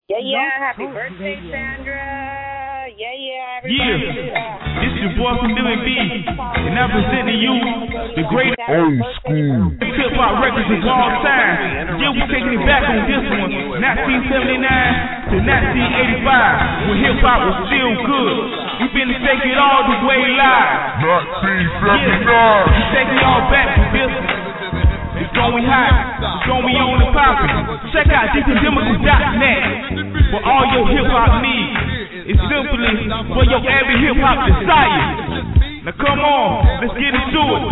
Yeah. Happy birthday, Sandra. Yeah. Everybody. This is your boy from Billy B, and I'm presenting you the great old school hip hop records of all time. Yeah, we taking it back on this one, 1979 to 1985, when hip hop was still good. We finna take it all the way live. 1979. We taking y'all back to business. It's going high. It's going on the poppin'. Check out DJDemicals.net for all your hip hop needs. It's simply for your every hip hop desire. Now come on, let's get into it.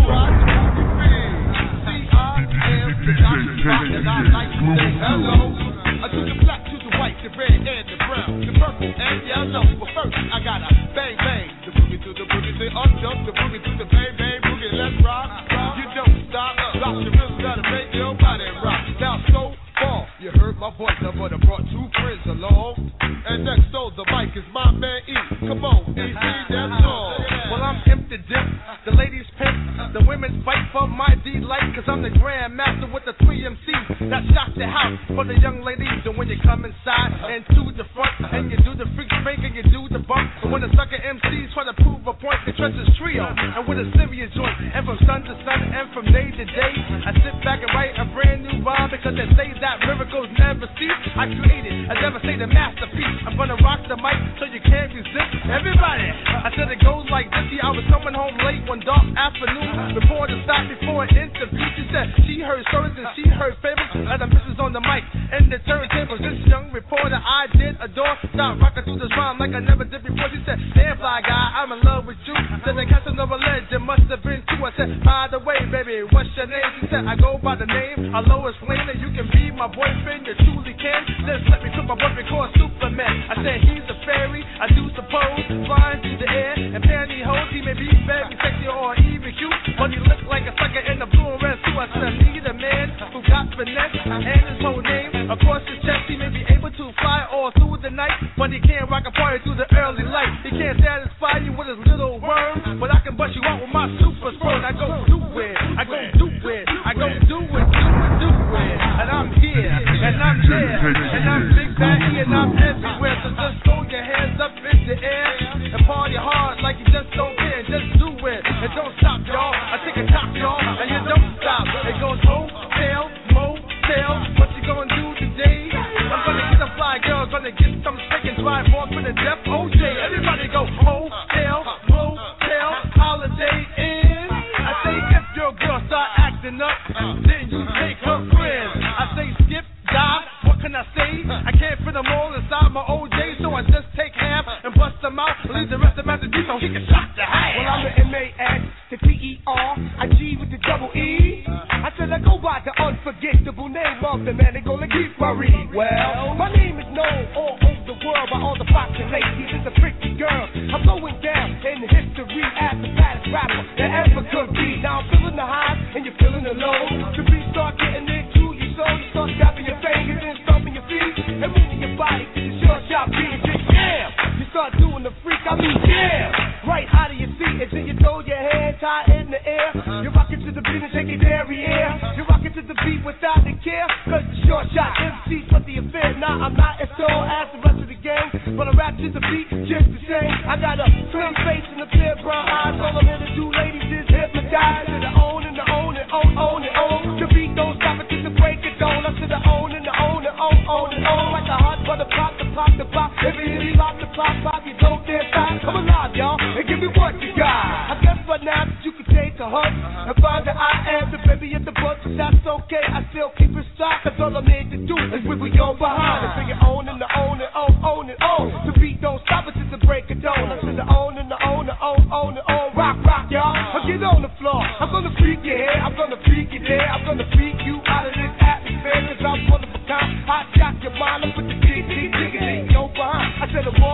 Hello, to the black, to the white, the red and the brown, the purple and yellow. But first, I gotta bang bang the boogie to the boogie, say up jump the boogie to the bang bang boogie. Let's rock. You don't stop, drop your wrist, gotta make your body rock. Now so far, you heard my voice, but I brought two friends along. And next to the mic is my man E. Come on, E, that's all. Well, I'm empty dip, the ladies pimp, the women fight for my delight, cause I'm the grand master with the 3 MCs that shock the house for the young ladies. And when you come inside and to the front, and you do the freak break and you do the bump, and when the sucker MCs try to prove a point, they trust this trio, and with a serious joint, and from sun to sun, and from day to day, I sit back and write a brand new rhyme, because they say that miracles never cease. I created a devastating masterpiece. I'm gonna rock the mic so you can't resist. Everybody, I said it goes like this. I was coming home late one dark afternoon. Reporter stopped before an interview. She said she heard stories and she heard favorites. And the missus on the mic and the turntables. This young reporter I did adore. Start rocking through this rhyme like I never did before. She said, damn fly guy, I'm in love with you. Said the Casanova legend must have been true. I said, by the way, baby, what's your name? She said, I go by the name Lois Lane. And you can be my boyfriend, you truly can. Just let me put my boyfriend called Superman. I said he's a fairy, I do suppose, flying through the air and pantyhose. He may be very sexy or even cute, but he looks like a sucker in the blue and red suit. I said I need a man who got finesse and his whole name across his chest. He may be able to fly all through the night, but he can't rock a party through the early light. He can't satisfy you with his little worm, but I can bust you out with my super spurt. I go do it, I go do it, I go do it, do it, and I'm here, and I'm there, and I'm big fatty, and I'm everywhere. So just throw your hands up in the air and party hard like you just don't care. Just do it and don't stop, y'all. I take a top, y'all, and you don't stop. It goes hotel, motel. What you gonna do today? I'm gonna get a fly girl, gonna get some steak and drive off with a Def OJ. Everybody go hotel, motel, holiday inn. I say if your girl start acting up, then you take her friends. I say skip, die. What can I say? I can't fit them all inside my OJ, so I just take half and bust them out. Leave the rest of them at the D so he can shock the half. Well, I'm the M-A-X, the T-E-R, I G with the double E. I said I go by the unforgettable name of the man they gonna keep Marie. Well, my name is known all over the world by all the foxy ladies. It's a pretty girl. I'm going down in history as the baddest rapper that ever could be. Now I'm feeling the high and you're feeling the low. The beat start getting into your soul. You start tapping your fingers and stomping your feet and moving your body to the short shot beat and just jam. You start doing the freak, I mean jam. Right out of your seat until you throw your hands high in the air. You're rocking to the beat and take it derriere. You're rocking to the beat without the care. Cause the short shot MC's what the affair. Now I'm not as tall as the rest of the gang, but I rap to the beat just the same. I got a slim face and a clear brown eyes. All I'm here to do, ladies, is hypnotize. To the own and the own and own and own. The beat don't stop until the break it down. I to the own and the own and own and own. Like a hot butter pop, the pop, the pop. If it is pop, the pop, you don't dare stop. Come alive, y'all, and give me what you got. I guess by now that you can take a hug and find that I am the baby at the butt, but that's okay. I still keep it stock, cause all I'm here to do is wiggle your behind and figure on and the own and own and own. The beat don't stop until the break of dawn. I said the own and the own and own and own. Rock, y'all. I get on the floor. I'm gonna freak your hair. I'm gonna freak you there. I'm gonna freak you out of this atmosphere, cause I'm one of a kind. I shock your mind up with the dig, go behind. I said a 1,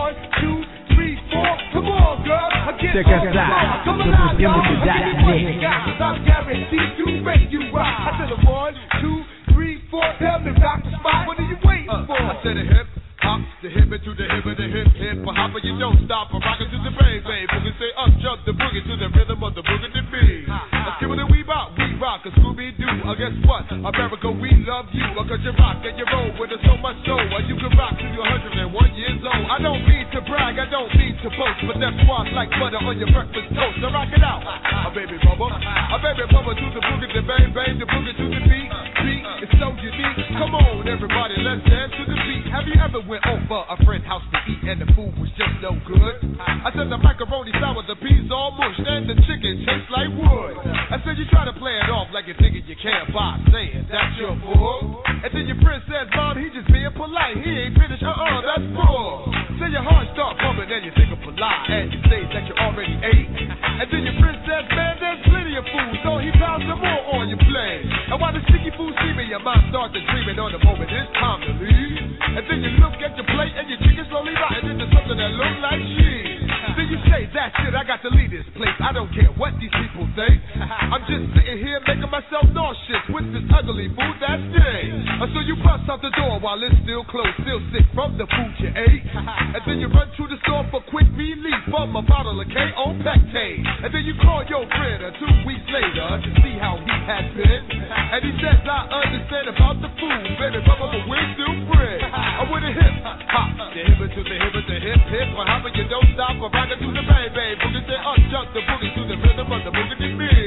2, 3, 4. Come on, girl. Check us out. Come on, y'all. I'm guaranteed to make you rock. I said a 1, 2, 3, 4. Tell me rock the spot. What are you waiting for? I said a hip hop, the hip to the hip of the hip hopper. You don't stop a rockin' to the bang bang. Boogie say up jump the boogie to the rhythm of the boogie to beat. Let's give it a wee rock, a Scooby Doo. Guess what? America, we love you. Cause you rock and you roll with us so much so. You can rock to your 100 to boast, but them squads like butter on your breakfast toast. So rock it out, a baby bubba to the boogie, the bang bang, the boogie to the beat. Beat is so unique. Come on, everybody, let's dance to the beat. Have you ever went over a friend's house to eat and the food was just no good? I said the macaroni sour, the peas all mushed, and the chicken tastes like wood. I said you try to play it off like you're thinking you can't buy, saying that's your bull. And then your friend says, Mom, he just being polite. He ain't finished, that's bull. Say your heart start pumping and you think of polite, and you say that you already ate. And then your friend says, man, there's plenty of food, so he pounds some more on your plate. And while the sticky food seeming, your mind starts to dreaming on the moment it's time to leave. And then you look at your plate and your chicken slowly rotting into something that looks like cheese. Then you say, that's it, I got to leave this place. I don't care what these people think. I'm just sitting here making myself nauseous with this ugly food that's day. So you bust out the door while it's still closed, still sick from the food you ate. And then you run to the store for quick relief from a bottle of K.O. Pectate. And then you call your friend 2 weeks later to see how he has been. And he says, I understand about the food, baby, but we're still friends. I'm with a hip hop, the hip to the hip to the hip hip. But how you don't stop or rock it to the bang bang. Boogie say jump the boogie to the rhythm of the boogie to me.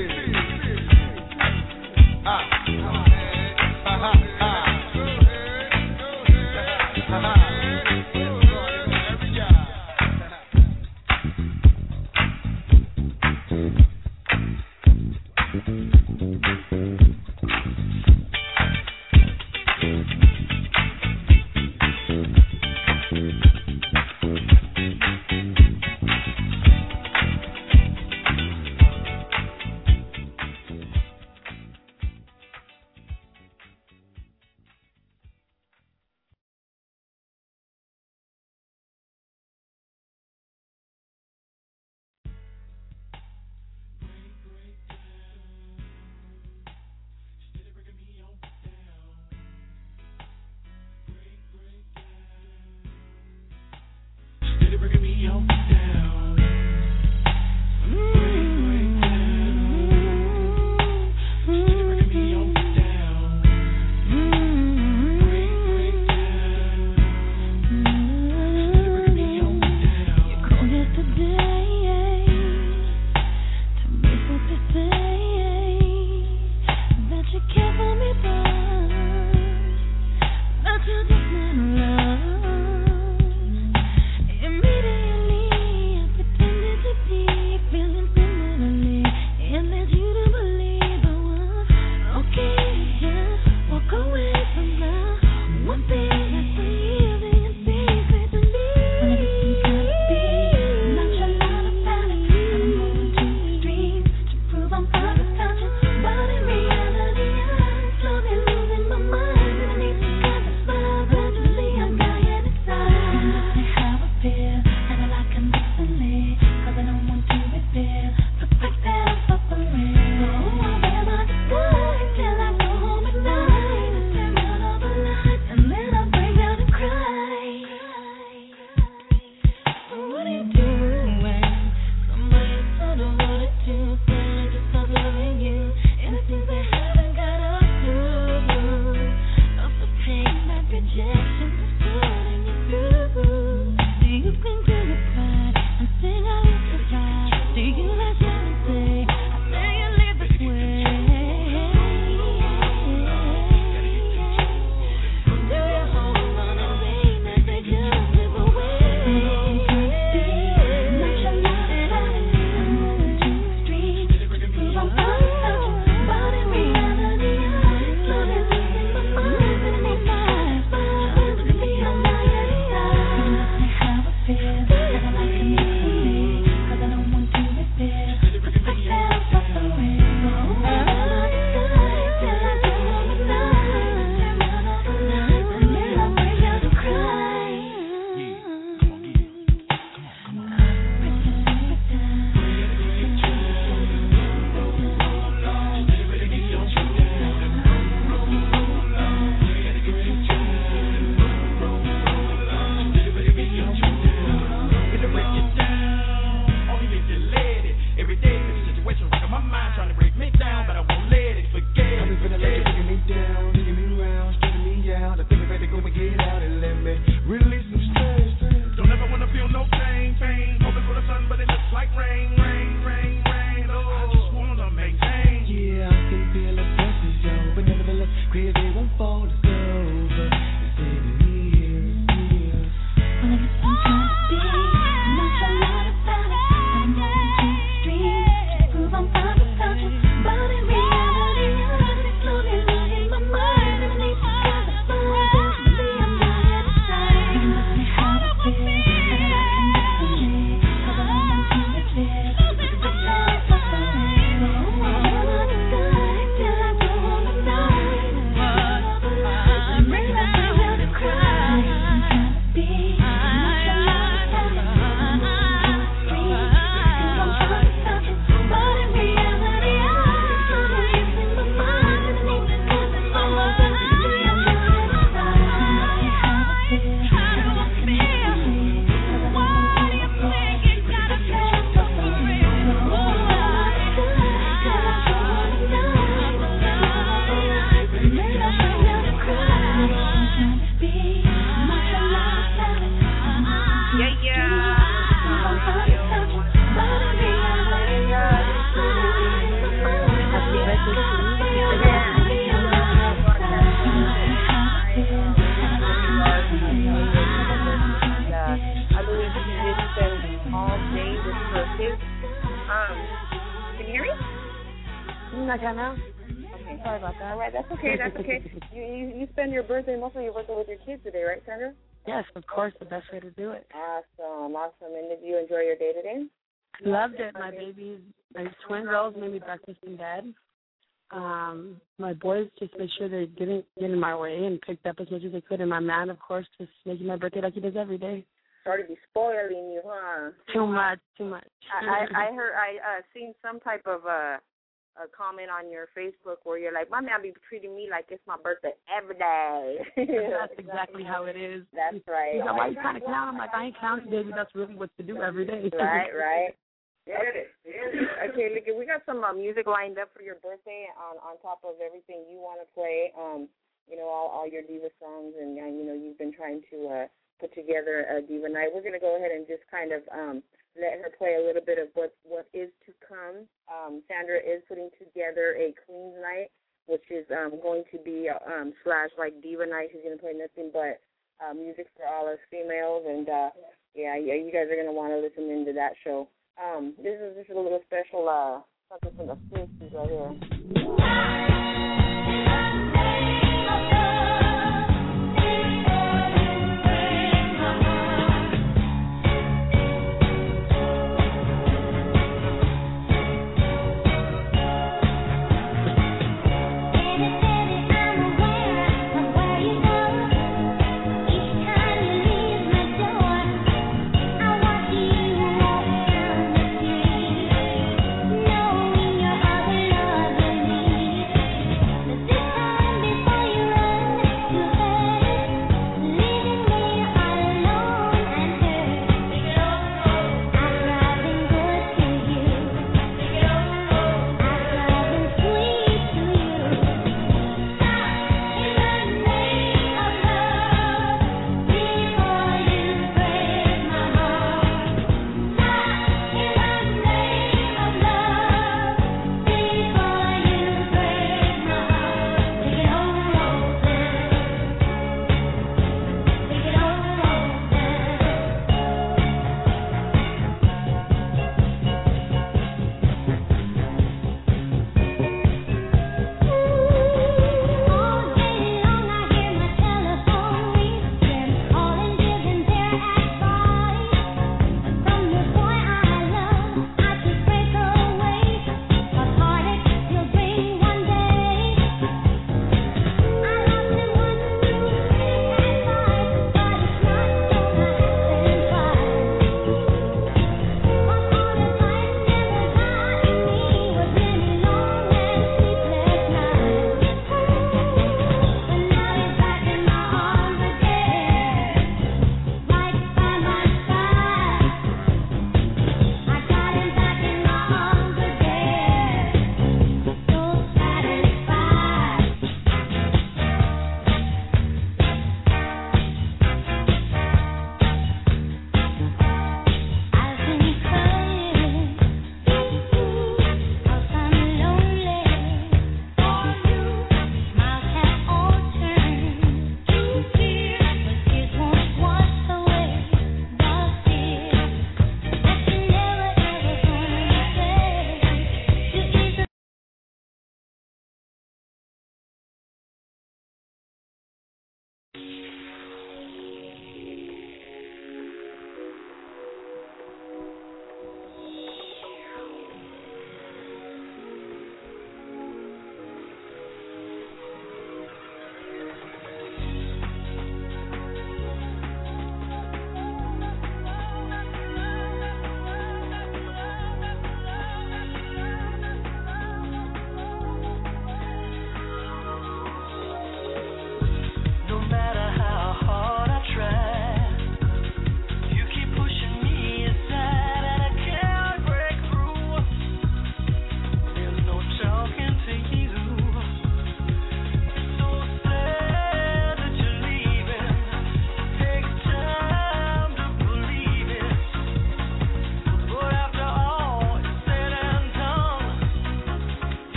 I can now. Okay. Sorry about that. All right, that's okay. That's okay. You spend your birthday, most of your birthday with your kids today, right, Sandra? Yes, of course, the best way to do it. Awesome. And did you enjoy your day today? Loved it. My twin girls made me breakfast in bed. My boys just made sure they didn't get in my way and picked up as much as they could. And my man, of course, just making my birthday like he does every day. Started to be spoiling you, huh? Too much. I heard, seen some type of a comment on your Facebook where you're like, my man be treating me like it's my birthday every day. That's exactly how it is. That's right. He's like, why you trying to count? I'm like, I ain't counting, baby. That's really what to do every day. Right. Okay, look, we got some music lined up for your birthday on top of everything you want to play. All your diva songs, and you've been trying to put together a diva night. We're going to go ahead and just kind of let her play a little bit of what is to come. Sandra is putting together a Queen's Night, which is going to be slash like diva night. She's going to play nothing but music for all us females, and you guys are going to want to listen into that show. This is just a little special something from the 50s right here.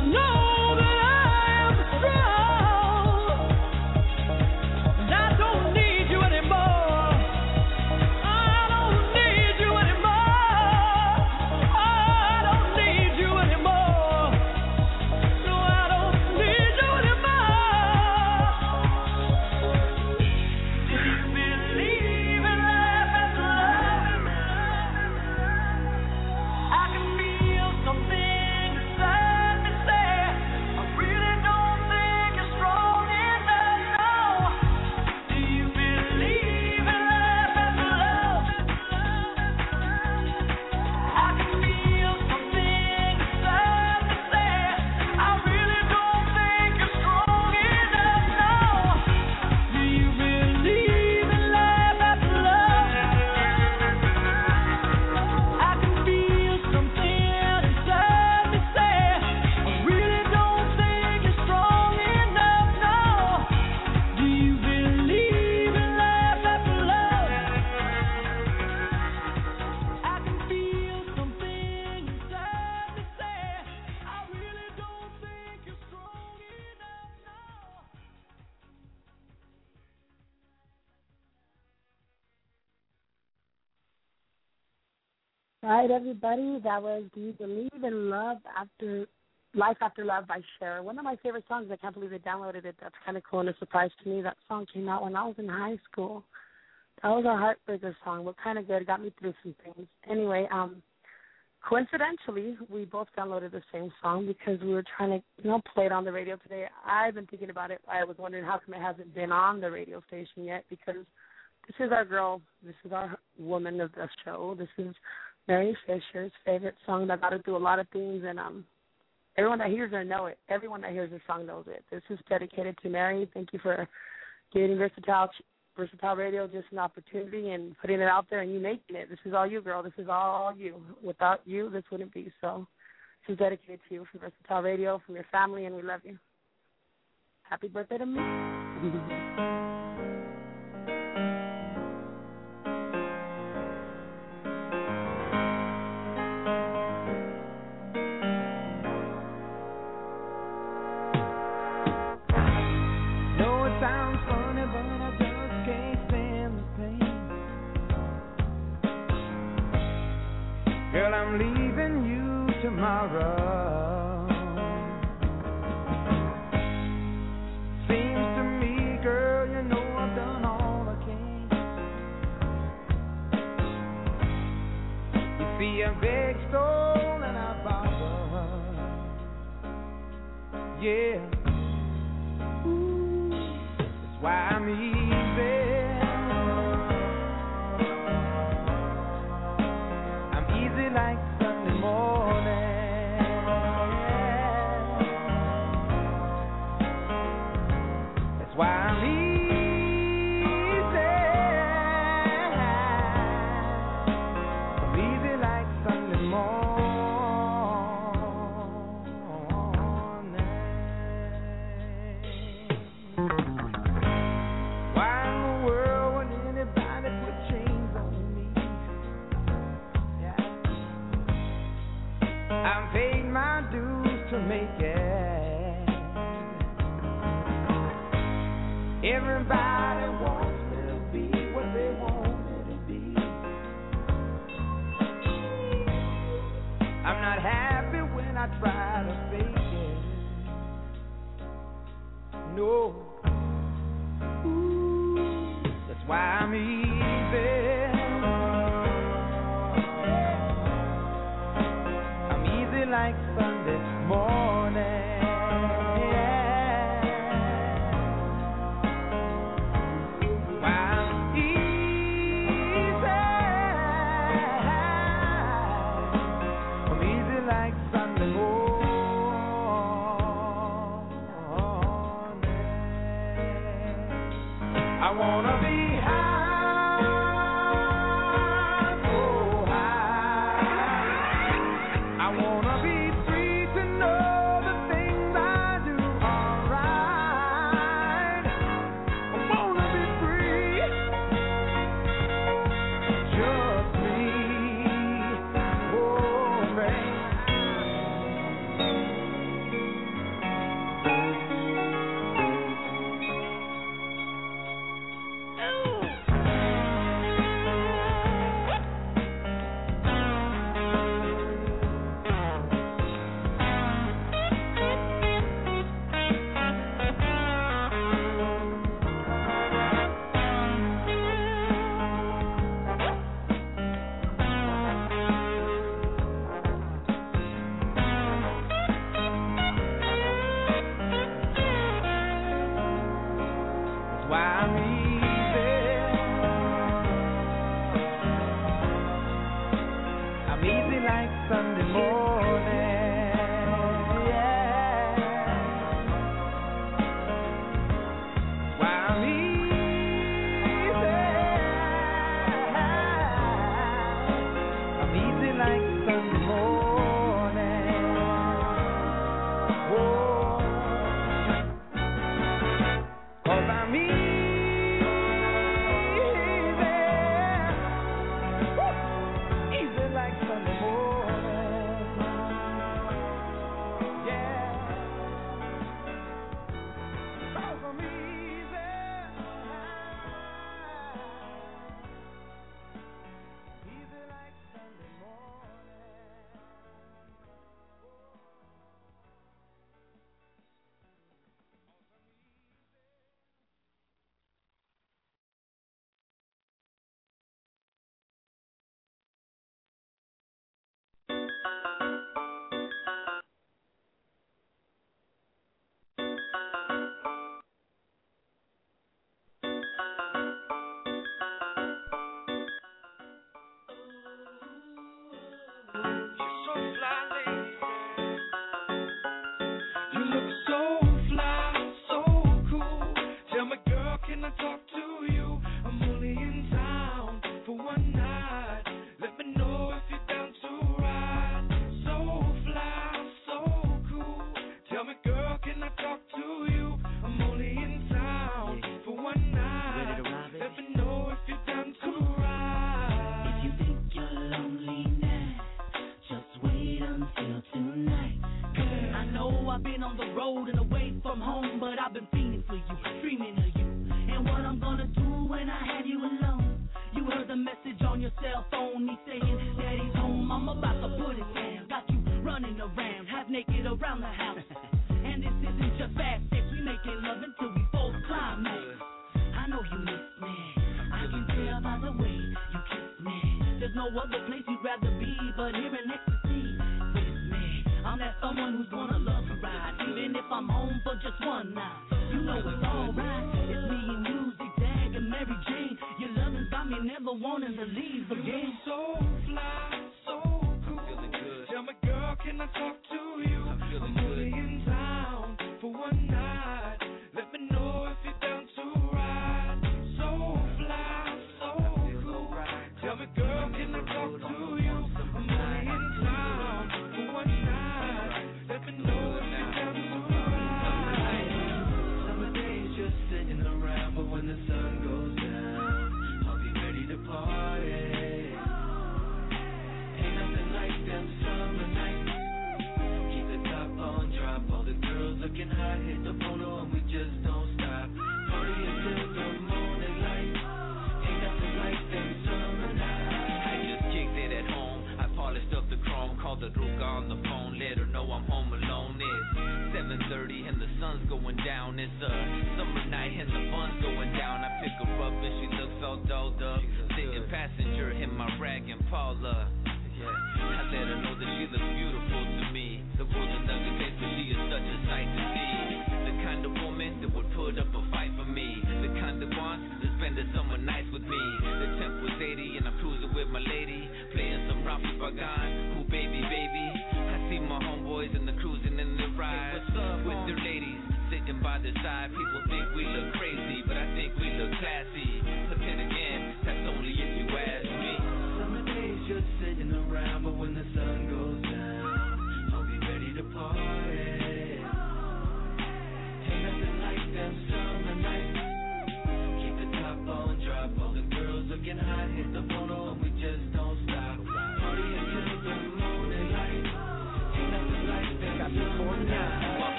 Right, everybody, that was Do You Believe in Love After Life After Love by Cher. One of my favorite songs. I can't believe they downloaded it. That's kind of cool and a surprise to me. That song came out when I was in high school. That was a heartbreaker song, but kind of good. It got me through some things. Anyway, coincidentally, we both downloaded the same song because we were trying to, play it on the radio today. I've been thinking about it. I was wondering how come it hasn't been on the radio station yet, because this is our girl. This is our woman of the show. This is Mary Fisher's favorite song that got her through a lot of things, and everyone that hears her know it. Everyone that hears the song knows it. This is dedicated to Mary. Thank you for giving Versatile Radio just an opportunity and putting it out there and you making it. This is all you, girl. This is all you. Without you, this wouldn't be. So this is dedicated to you from Versatile Radio, from your family, and we love you. Happy birthday to me. Girl, I'm leaving you tomorrow. Seems to me, girl, you know I've done all I can. You see, I beg, stole, and I borrowed. Yeah. Ooh, that's why I'm easy. Like Sunday morning. That's why I'm easy. I'm easy like Sunday morning. Why in the world would anybody put chains on me? I've paid my dues to make it. Everybody wants me to be what they want me to be. I'm not happy when I try to fake it. No. Ooh, that's why I'm easy. Like Sunday morning. I'm easy. I'm easy like Sunday morning.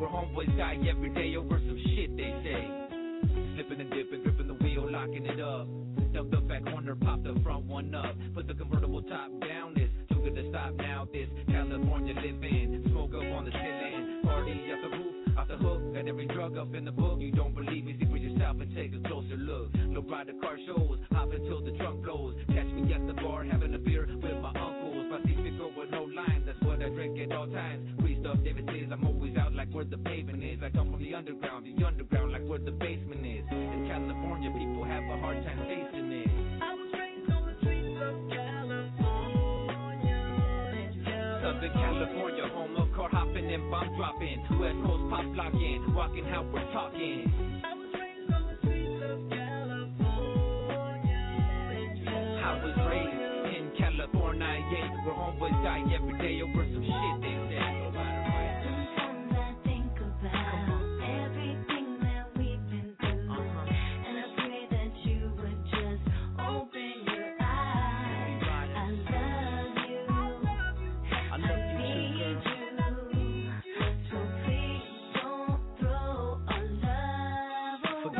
where homeboys die every day over some shit they say. Slipping and dipping, gripping the wheel, locking it up. Dumped the back corner, popped the front one up. Put the convertible top down, it's too good to stop now. This California living, smoke up on the ceiling, party off the roof, off the hook. Got every drug up in the book. You don't believe me? See for yourself and take a closer look. Low rider car shows, hop until the trunk blows. Catch me at the bar having a beer with my uncles. Pacifico with no lines, that's what I drink at all times. Greased up, David says I'm always out like where the pavement is. I come from the underground like where the basement is. In California, people have a hard time facing it. I was raised on the streets of California. Southern California, home of car hopping and bomb dropping. West Coast pop locking, walking how we're talking. I was raised on the streets of California. I was raised in California, yeah, where homeboys die every day over some shit they say. Sometimes I think about everything that we've been through, and I pray that you would just open your eyes. I love you. I love you too, girl. So please don't throw our love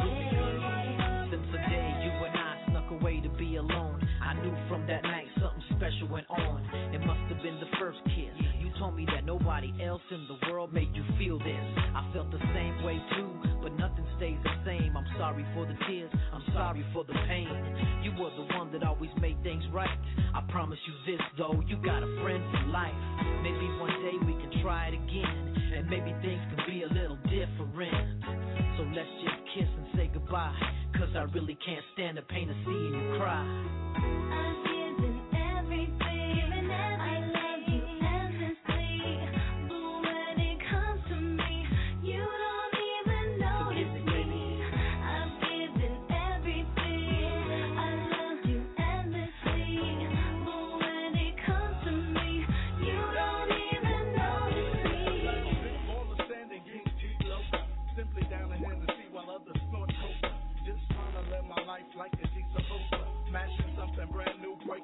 away. Since the day you and I snuck away to be alone, I knew from that night something special went on. It must have been the first kiss. You told me that nobody else in the world made you feel this. I felt the same way too, but nothing stays the same. I'm sorry for the tears, I'm sorry for the pain. You were the one that always made things right. I promise you this though, you got a friend for life. Maybe one day we can try it again, and maybe things can be a little different. So let's just kiss and say goodbye, cause I really can't stand the pain of seeing you cry. I've given everything, I love you endlessly, but when it comes to me, you don't even notice me. I've given everything, I love you endlessly, but when it comes to me, you don't even notice me. All the standing kings keep low, simply down the Hennessy while others snort coke. Just trying to live my life like a G supposed to. Smashing something brand new.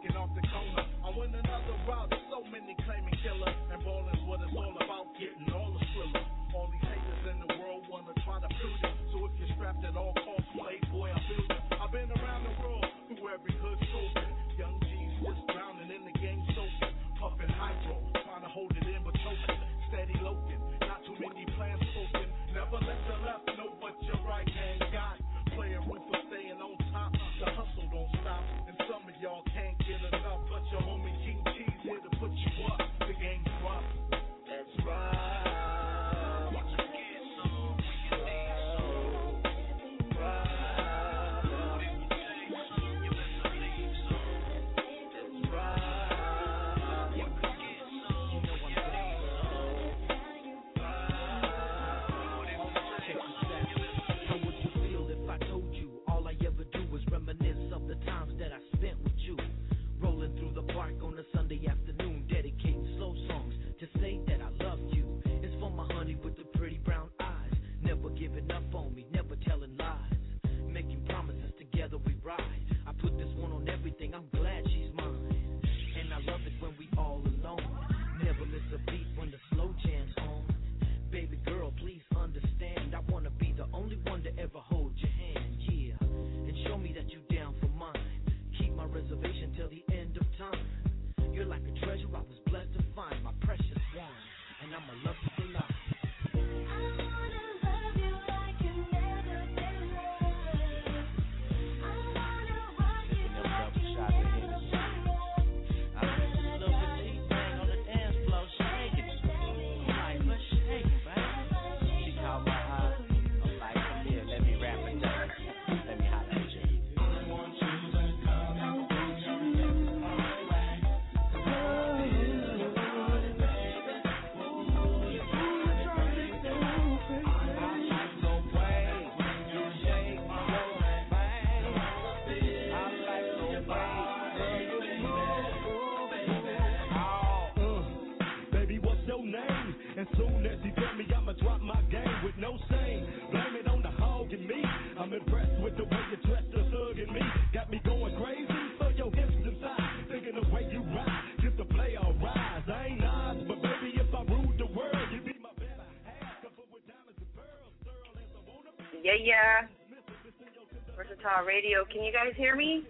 Yeah. Versatile Radio. Can you guys hear me?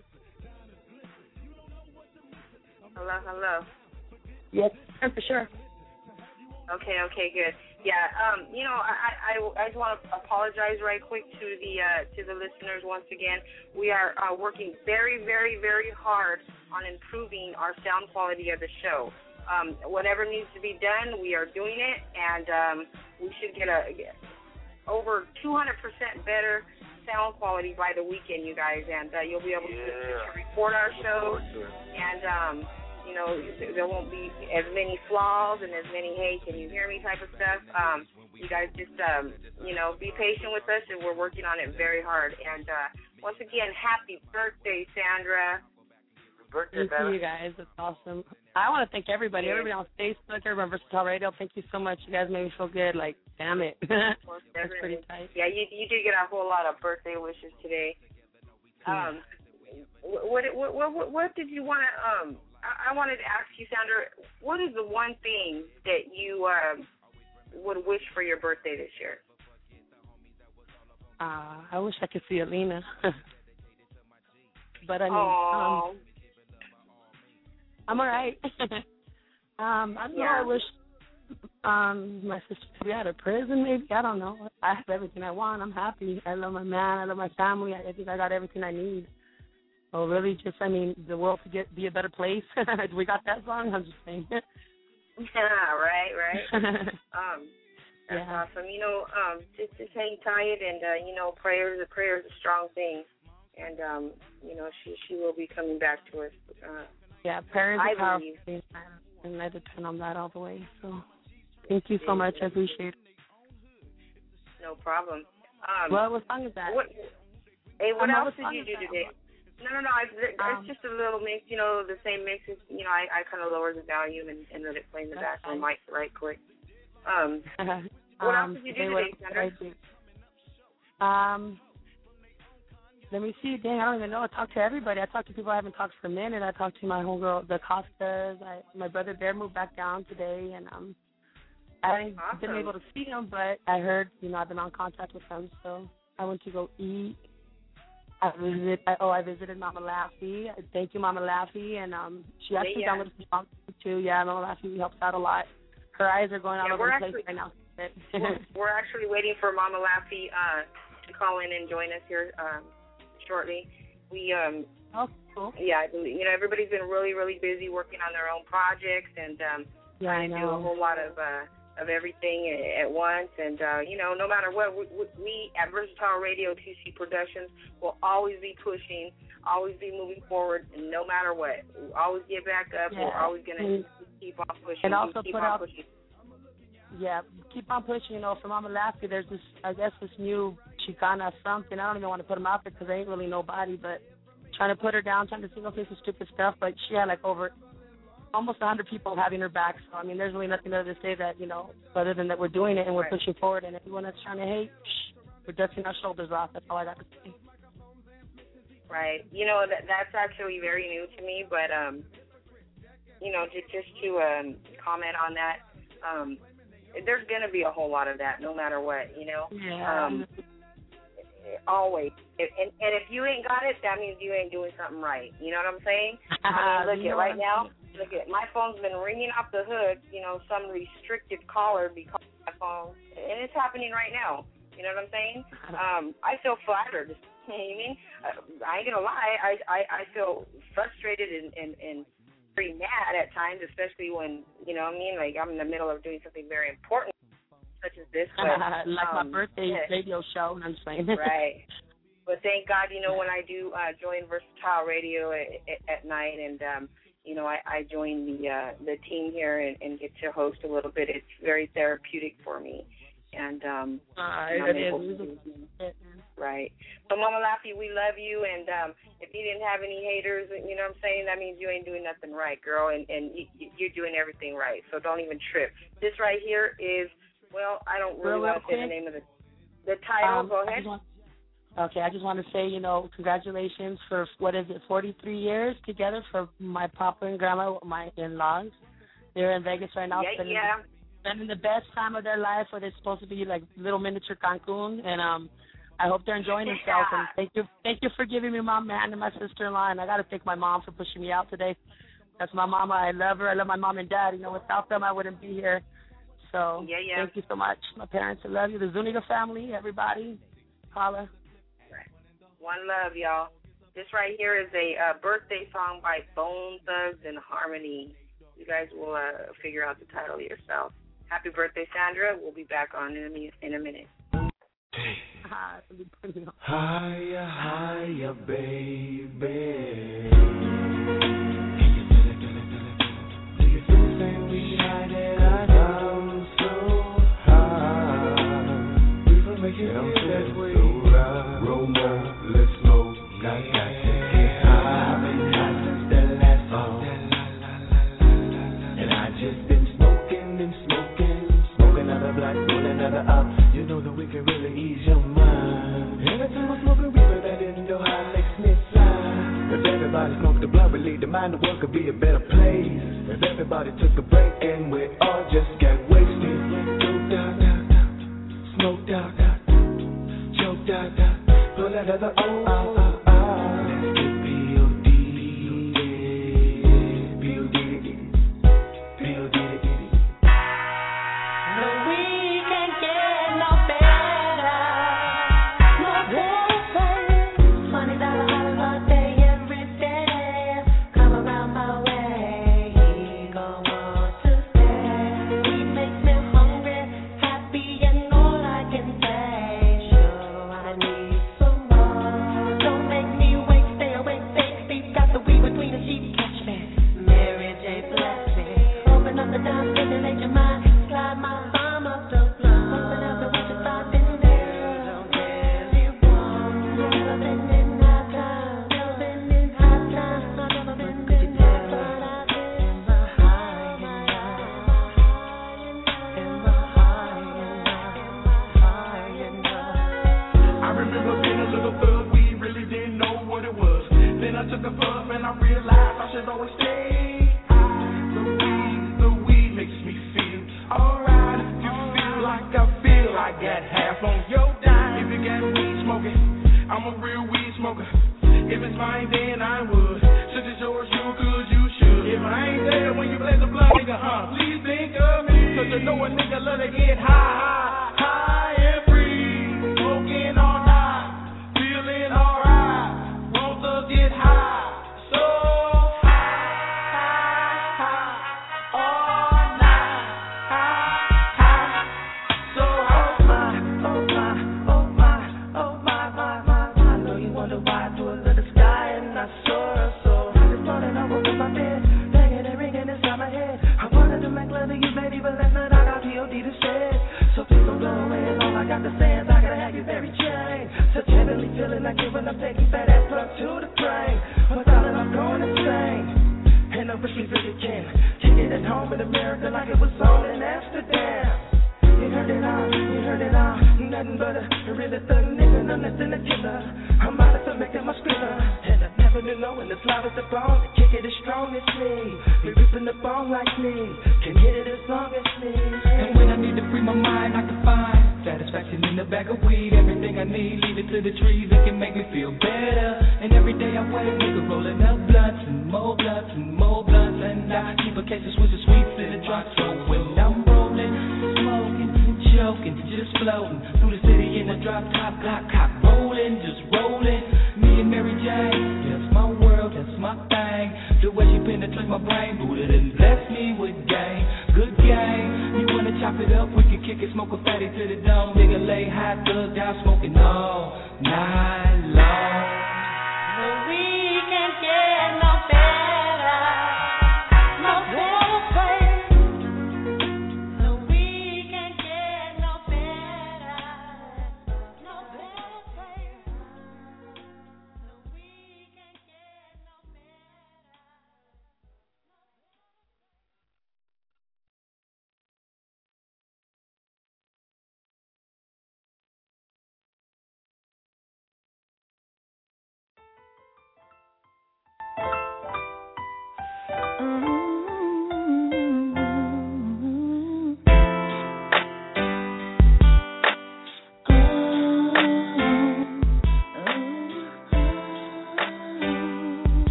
Hello. Yes, for sure. Okay, good. Yeah, I just want to apologize right quick to the listeners once again. We are working very, very, very hard on improving our sound quality of the show. Whatever needs to be done, we are doing it, and we should get over 200% better sound quality by the weekend, you guys, and you'll be able to record our show, and there won't be as many flaws and as many hey, can you hear me type of stuff. You guys just be patient with us, and we're working on it very hard. And once again, happy birthday, Sandra. Thank you, guys. That's awesome. I want to thank everybody on Facebook, everyone on Versatile Radio. Thank you so much. You guys made me feel good. Like, damn it. That's pretty tight. Yeah, you did get a whole lot of birthday wishes today. What did you want to I wanted to ask you, Sandra, what is the one thing that you would wish for your birthday this year? I wish I could see Alina. But I mean, I'm all right. I don't know. I wish my sister could be out of prison, maybe. I don't know. I have everything I want. I'm happy. I love my man. I love my family. I think I got everything I need. Oh, really? The world could be a better place. We got that song? I'm just saying. Yeah, right. That's awesome. Just hang tight, and prayer is a strong thing, and she will be coming back to us. Prayer is a powerful thing, and I depend on that all the way. So, thank you so much. I appreciate it. No problem. What song is that? What else did you do today? No. It's just a little mix, the same mix. I kind of lower the volume and let it play in the background right quick. What else did you do today, Sandra? Let me see. Dang, I don't even know. I talked to everybody. I talked to people I haven't talked for a minute. I talked to my homegirl, the Costas. My brother Bear moved back down today, and I haven't been able to see him, but I heard, I've been on contact with him, so I went to go eat. I visited Mama Laffy. Thank you, Mama Laffy, and she actually done with us too. Yeah, Mama Laffy helps out a lot. Her eyes are going all over the place right now. We're actually waiting for Mama Laffy to call in and join us here shortly. We cool. Yeah, everybody's been really, really busy working on their own projects and trying to do a whole lot of everything at once, and no matter what, we at Versatile Radio 2C Productions will always be pushing, always be moving forward, and no matter what, we'll always get back up. We're always gonna keep on pushing. And also keep on pushing. Keep on pushing. For Mama Laffy, there's this new Chicana something. I don't even want to put them out there because they ain't really nobody, but trying to put her down, trying to say some stupid stuff, but she had over almost 100 people having her back. So, I mean, there's really nothing other to say that, other than that we're doing it and we're pushing forward. And everyone that's trying to hate, we're dusting our shoulders off. That's all I got to say. Right. That's actually very new to me, but, just to comment on that, there's going to be a whole lot of that no matter what, Yeah. Always. And if you ain't got it, that means you ain't doing something right. You know what I'm saying? I mean, look at right now. Look at my phone's been ringing off the hook. Some restricted caller because of my phone, and it's happening right now. You know what I'm saying? I feel flattered. You know what I mean? I ain't gonna lie. I feel frustrated and pretty mad at times, especially when like I'm in the middle of doing something very important, such as this. But, like my birthday radio show. I'm saying. Right. But thank God, when I do join Versatile Radio at night, and I join the team here and get to host a little bit. It's very therapeutic for me, and it is. Right. But Mama Laffy, we love you, and if you didn't have any haters, you know what I'm saying, that means you ain't doing nothing right, girl, and you're doing everything right. So don't even trip. This right here is, I don't really want to say the name of the title. Go ahead. I just want to say, congratulations for, 43 years together for my papa and grandma, my in-laws. They're in Vegas right now spending the best time of their life, where they're supposed to be like little miniature Cancun. And I hope they're enjoying themselves. And thank you for giving me my man and my sister-in-law. And I got to thank my mom for pushing me out today. That's my mama. I love her. I love my mom and dad. You know, without them, I wouldn't be here. So thank you so much. My parents, I love you. The Zuniga family, everybody. Holla. One love, y'all. This right here is a birthday song by Bone Thugs and Harmony. You guys will figure out the title yourself. Happy birthday, Sandra. We'll be back on in a minute. Higher, higher, baby. Do you feel the same way that I am so high? We will make it feel that way. Roll more, let's smoke. Got to get high. I've been high since that last song. And I just been smoking and smoking. Smoking another black, roll another up. You know that we can really ease your mind. Every time I smoke a reaper, that didn't know how it makes me fly. If everybody smoked the blunt, relieve the mind, the world could be a better place. If everybody took a break and we all just got wasted. Choked out, smoked out, choked out, pull out of the let's get P.O.D.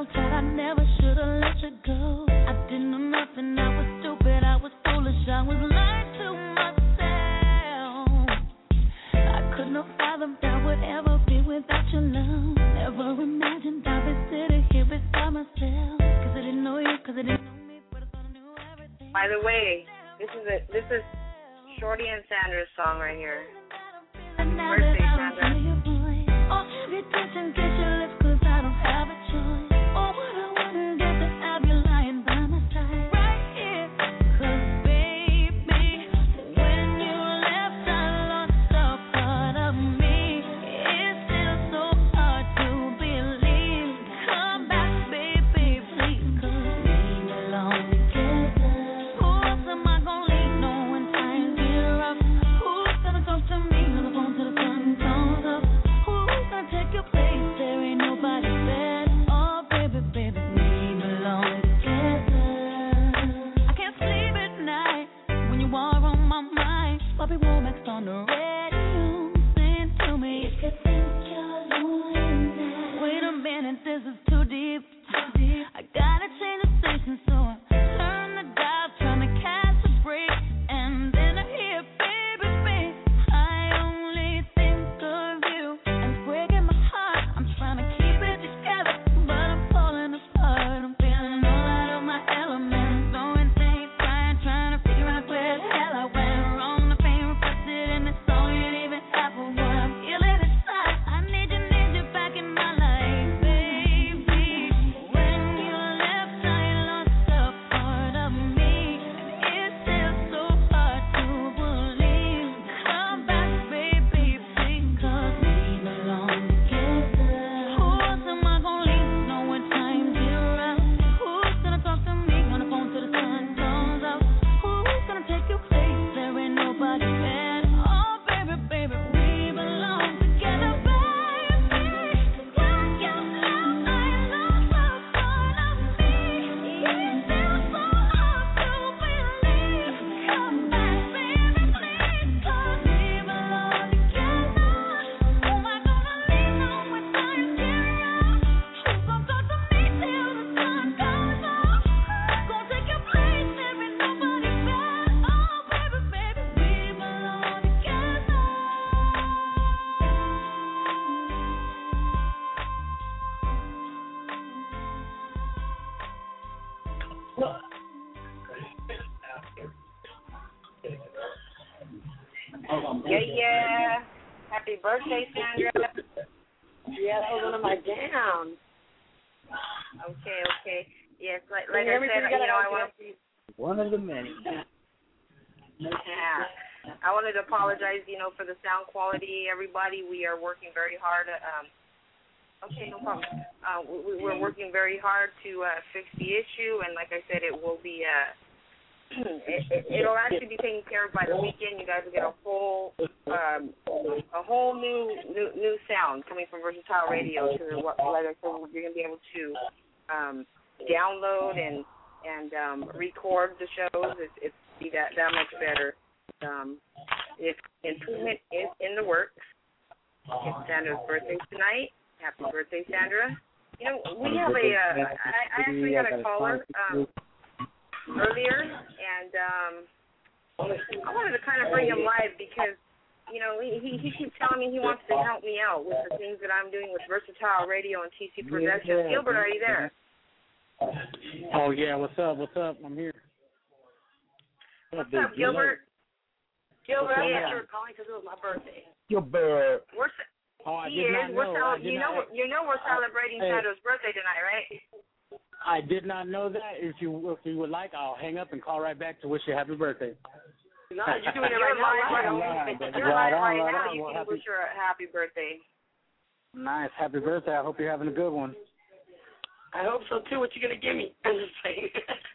was bad, I never should have let you go. I didn't know nothing, I was stupid, I was foolish, I was lying to myself. I could not fathom that would ever be without your love. Never imagined I'd be sitting here beside myself. Cause I didn't know you, cause I didn't know me, but I thought I knew everything. By the way, this is Shorty and Sandra's song right here. Birthday, Sandra. Oh, have you touched and kiss your lips, cause I don't have a choice. Oh, what I wouldn't get to have you lying by my side right here. Cause baby, when you left, I lost a part of me. It's still so hard to believe. Come back, baby, please, cause we belong together. Who else am I gonna leave knowing times get rough? Who's gonna talk to me on the phone till the sun comes up? Who's gonna take your place? There ain't nobody better. Oh, baby, baby, we belong together. I can't sleep at night when you are on my mind. Bobby Womack's on the radio, saying to me, if you think you're lonely, wait a minute, this is too deep. I gotta change the station, so I turn the dial, trying to catch a break, and then I hear, baby, babe, I only think of you, and it's breaking my heart. I'm trying to keep it together, but I'm falling apart. I'm feeling all out of my element, so insane, trying to figure out where the hell I went wrong. The pain reflected in the song ain't even half of what I'm feeling inside. I need you back in my life, baby. When you left, I lost a part of me, and it's still so hard to believe. Come back, baby, please, cause we belong together. Who else am I gonna leave knowing times get rough? Who's gonna talk to me on the phone till the sun comes up? Who's gonna take your place? There ain't nobody better. Oh, baby, baby, we belong together, baby. When you left, I lost a part of me. It's still so hard to believe. Come back, baby, please, cause we belong together. Who am I gonna leave knowing times get rough? Who's gonna talk to me till the sun comes up? Gonna take your place? There ain't nobody better. Oh, baby, baby, we belong together. Yeah. Happy birthday, Sandra. Yeah, that was one of my jams. Okay. Yes, like And I everything said, got I want. One of the many. Yeah. I wanted to apologize, for the sound quality. Everybody, we are working very hard. Okay, no problem. We're working very hard to fix the issue, and like I said, it will be. It'll actually be taken care of by the weekend. You guys will get a whole new sound coming from Versatile Radio. So, like I said, you're gonna be able to download and record the shows. It's be that much better. If improvement is in the works. It's Sandra's birthday tonight. Happy birthday, Sandra. We have I actually had a caller earlier, and I wanted to kind of bring him live because, he keeps telling me he wants to help me out with the things that I'm doing with Versatile Radio and TC Productions. Gilbert, are you there? Oh, yeah. What's up? I'm here. What's up, Gilbert? Gilbert, I Yeah. thought you were calling because it was my birthday. Gilbert. We're celebrating Sandra's birthday tonight, right? I did not know that. If you would like, I'll hang up and call right back to wish you happy birthday. No, you're doing it right now. You're live right now. You can wish her a happy birthday. Nice. Happy birthday. I hope you're having a good one. I hope so, too. What you going to give me? I'm just saying.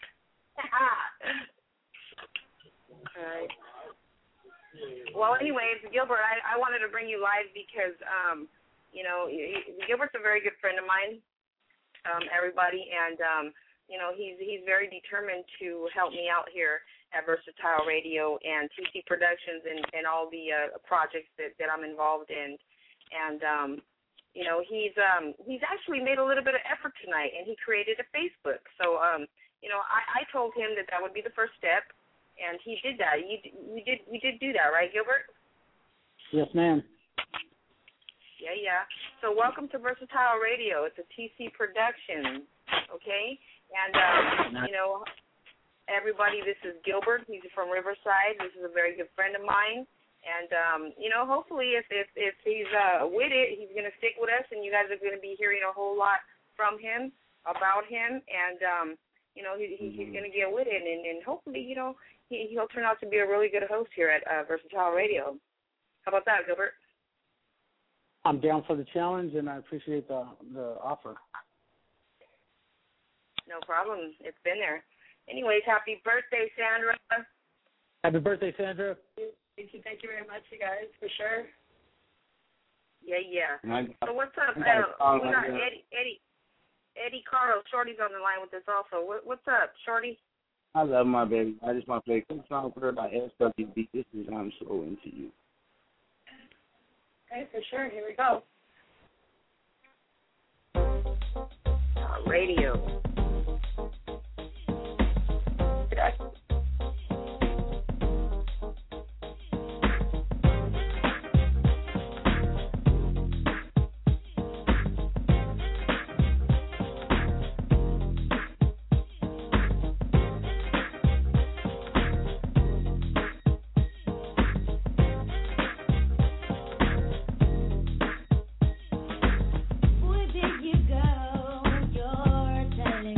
All right. Well, anyways, Gilbert, I wanted to bring you live because, Gilbert's a very good friend of mine, everybody, and, he's very determined to help me out here at Versatile Radio and TC Productions and all the projects that I'm involved in. And he's actually made a little bit of effort tonight, and he created a Facebook. So, I told him that would be the first step, and he did that. You did do that, right, Gilbert? Yes, ma'am. Yeah. So welcome to Versatile Radio. It's a TC production, okay? And, everybody, this is Gilbert. He's from Riverside. This is a very good friend of mine. And, hopefully if he's with it, he's going to stick with us, and you guys are going to be hearing a whole lot from him, about him, and, he's going to get with it. And hopefully, he'll turn out to be a really good host here at Versatile Radio. How about that, Gilbert? I'm down for the challenge, and I appreciate the offer. No problem. It's been there. Anyways, happy birthday, Sandra. Happy birthday, Sandra. Thank you very much, you guys, for sure. Yeah. So what's up? We got Eddie Carlos. Shorty's on the line with us also. What's up, Shorty? I love my baby. I just want to play a quick song for her by SWB. This is I'm So Into You. Okay, for sure. Here we go. Radio. Where did you go? You're telling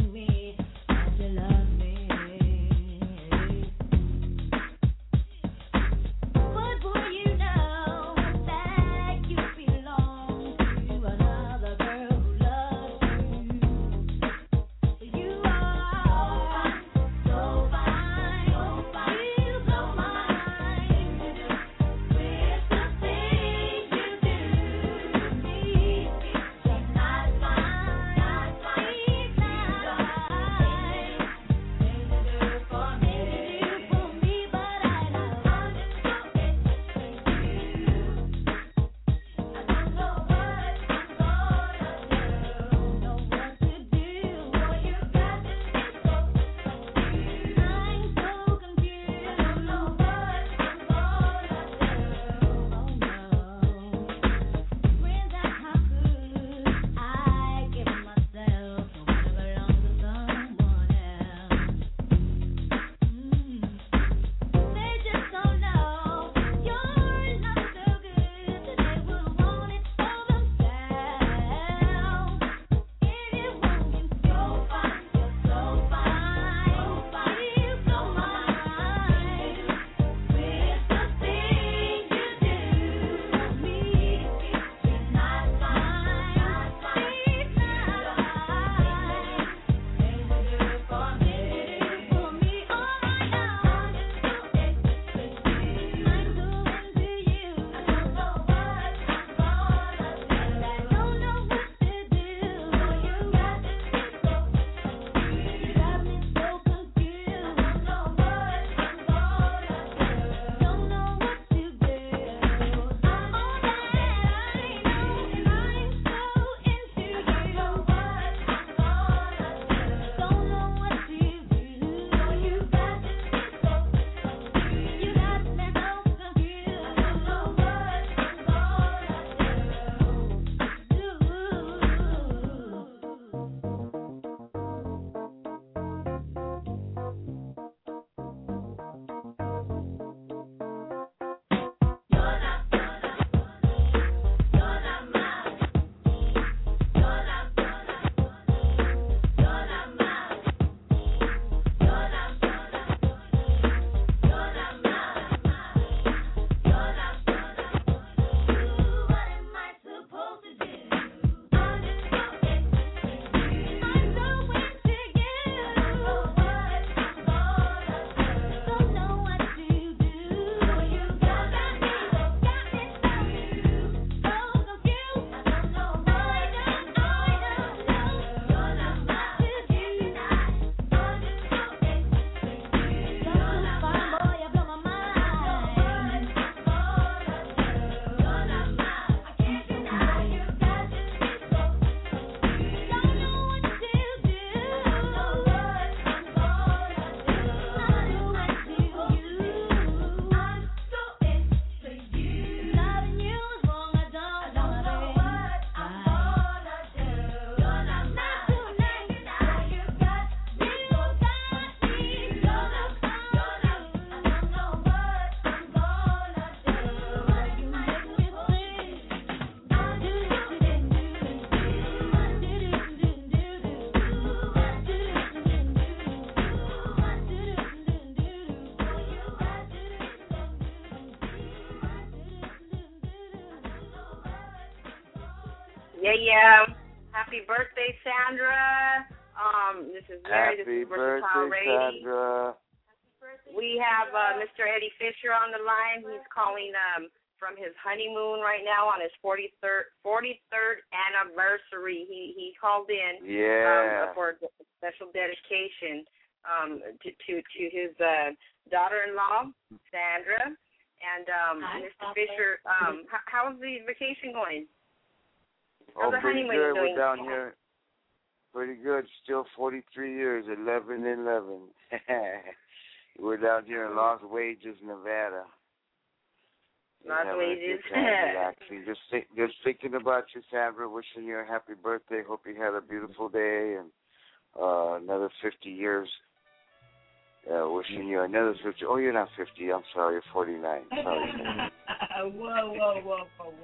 Yeah. Happy birthday, Sandra. This is Mary. This is Versatile Radio. Sandra. We have Mr. Eddie Fisher on the line. He's calling from his honeymoon right now on his 43rd anniversary. He called in for a special dedication to his daughter-in-law, Sandra. And Mr. Fisher, how's the vacation going? How's the honeymoon good. doing? We're down here. Pretty good. Still 43 years, 11-11. We're down here in Las Vegas, Nevada. Las Vegas. Relaxing. Just thinking about you, Sandra. Wishing you a happy birthday. Hope you had a beautiful day and another 50 years. Wishing you another 50. Oh, you're not 50. I'm sorry. You're 49. Sorry. Whoa.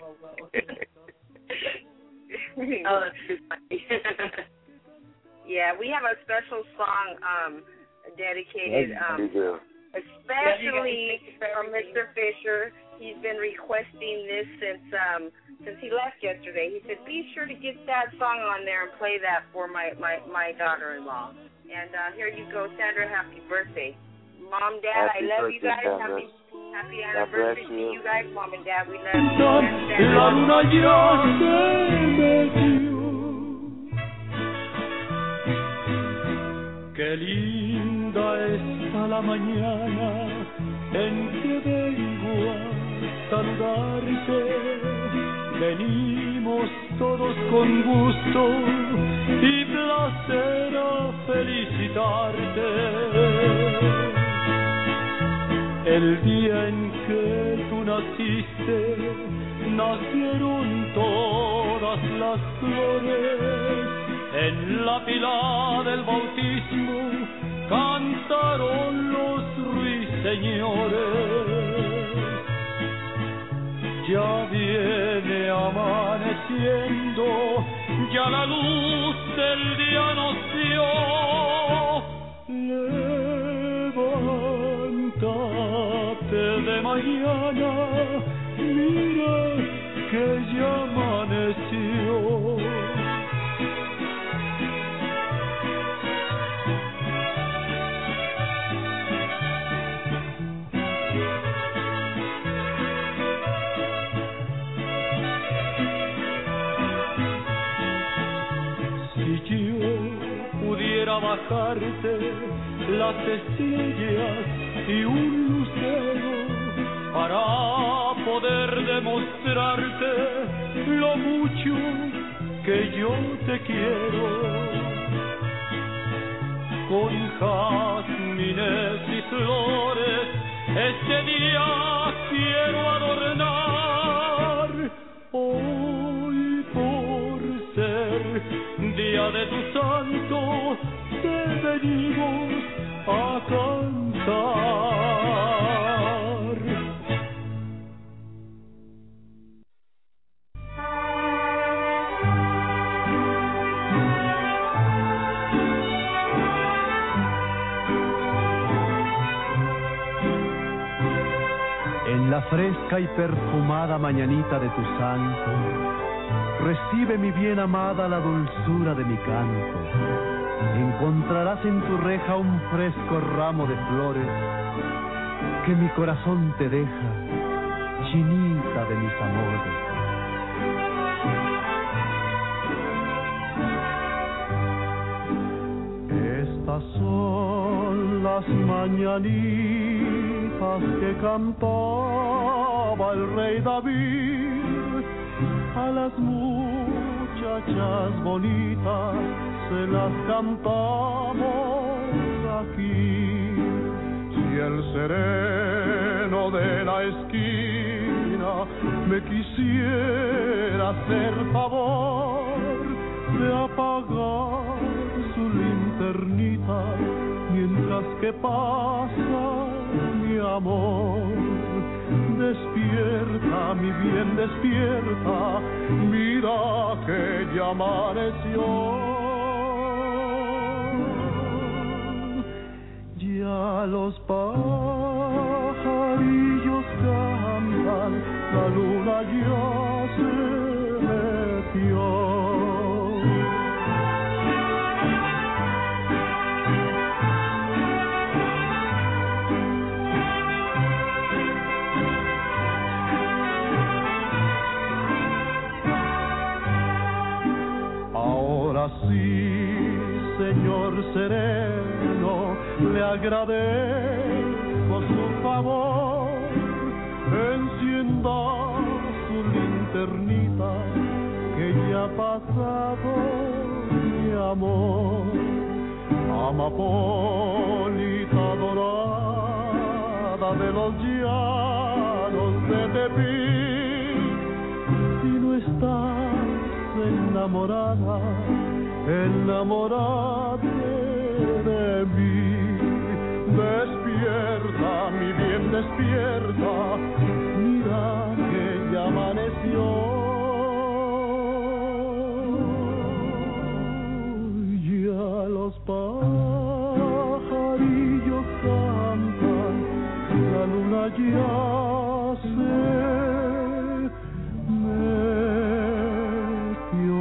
Oh, that's too funny. Yeah, we have a special song dedicated, especially from Mr. Fisher. He's been requesting this since he left yesterday. He said, "Be sure to get that song on there and play that for my daughter-in-law." And here you go, Sandra. Happy birthday, Mom, Dad. I love you guys. Happy anniversary to you guys, Mom and Dad. We love you. Qué linda está la mañana en que vengo a saludarte. Venimos todos con gusto y placer a felicitarte. El día en que tú naciste, nacieron todas las flores. En la pila del bautismo cantaron los ruiseñores. Ya viene amaneciendo, ya la luz del día nos dio. Levántate de mañana, mira que ya amaneció. Bajarte las estrellas y un lucero para poder demostrarte lo mucho que yo te quiero. Con jazmines y flores este día quiero adornar. Hoy por ser día de tu santo te venimos a cantar. En la fresca y perfumada mañanita de tu santo, recibe mi bien amada la dulzura de mi canto. Encontrarás en tu reja un fresco ramo de flores que mi corazón te deja, chinita de mis amores. Estas son las mañanitas que cantaba el rey David a las muchachas bonitas. Se las cantamos aquí. Si el sereno de la esquina me quisiera hacer favor de apagar su linternita mientras que pasa mi amor. Despierta, mi bien, despierta, mira que ya amaneció. Ya los pajarillos cantan, la luna ya se metió. Señor sereno, le agradezco su favor. Encienda su linternita, que ya ha pasado mi amor. Amapolita dorada de los llanos de Tepic, si no estás enamorada, enamórate de mí. Despierta, mi bien, despierta, mira que ya amaneció. Ya los pajarillos cantan, la luna ya se metió.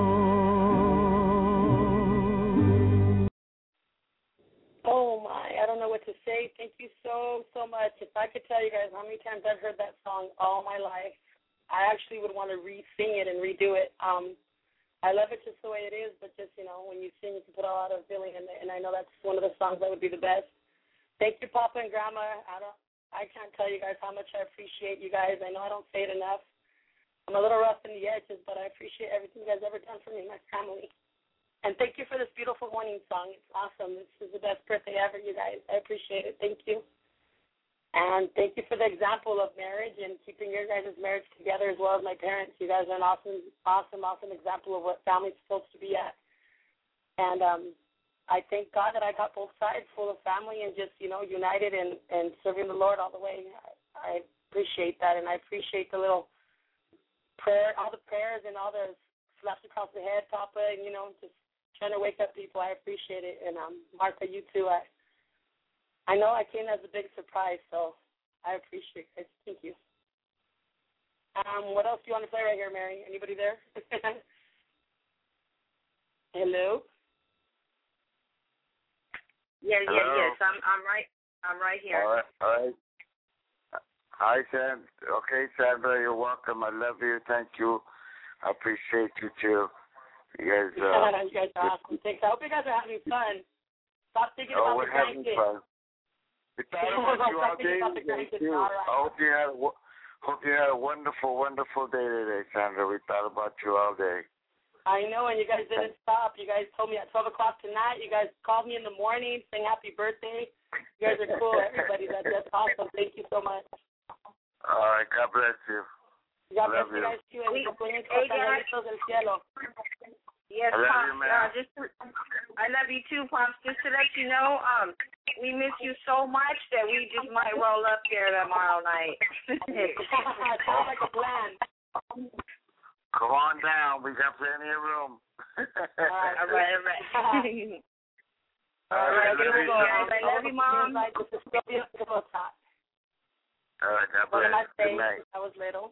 Oh my, I don't know what to say. Thank you so much. If I could tell you guys how many times I've heard that song all my life, I actually would want to re-sing it and redo it. I love it just the way it is, but just, when you sing, you can put a lot of feeling in it, and I know that's one of the songs that would be the best. Thank you, Papa and Grandma. I can't tell you guys how much I appreciate you guys. I know I don't say it enough. I'm a little rough in the edges, but I appreciate everything you guys ever done for me and my family. And thank you for this beautiful morning song. It's awesome. This is the best birthday ever, you guys. I appreciate it. Thank you. And thank you for the example of marriage and keeping your guys' marriage together as well as my parents. You guys are an awesome example of what family's supposed to be at. And I thank God that I got both sides full of family and just, united and serving the Lord all the way. I appreciate that, and I appreciate the little prayer, all the prayers and all the slaps across the head, Papa, and, just trying to wake up people. I appreciate it. And Martha, you too. I know I came as a big surprise, so I appreciate it. Thank you. What else do you want to play right here, Mary? Anybody there? Hello? Yes. I'm right here. All right. Hi, Sam. Okay, Sandra, you're welcome. I love you. Thank you. I appreciate you too. You guys. You guys are awesome. Thanks. I hope you guys are having fun. Stop thinking about the grandkids. Fun. We thought about you all day today, too. I hope you had a wonderful, wonderful day today, Sandra. We thought about you all day. I know, and you guys didn't stop. You guys told me at 12 o'clock tonight. You guys called me in the morning, saying happy birthday. You guys are cool, everybody. That's awesome. Thank you so much. All right. God bless you. God bless you guys, too. Yes, Pops. I love you too, Pops. Just to let you know, we miss you so much that we just might roll up there tomorrow night. Sounds like a plan. Come on down. We got plenty of room. All right. All right. I love you, Mom. All right. God bless. Good night. I was little.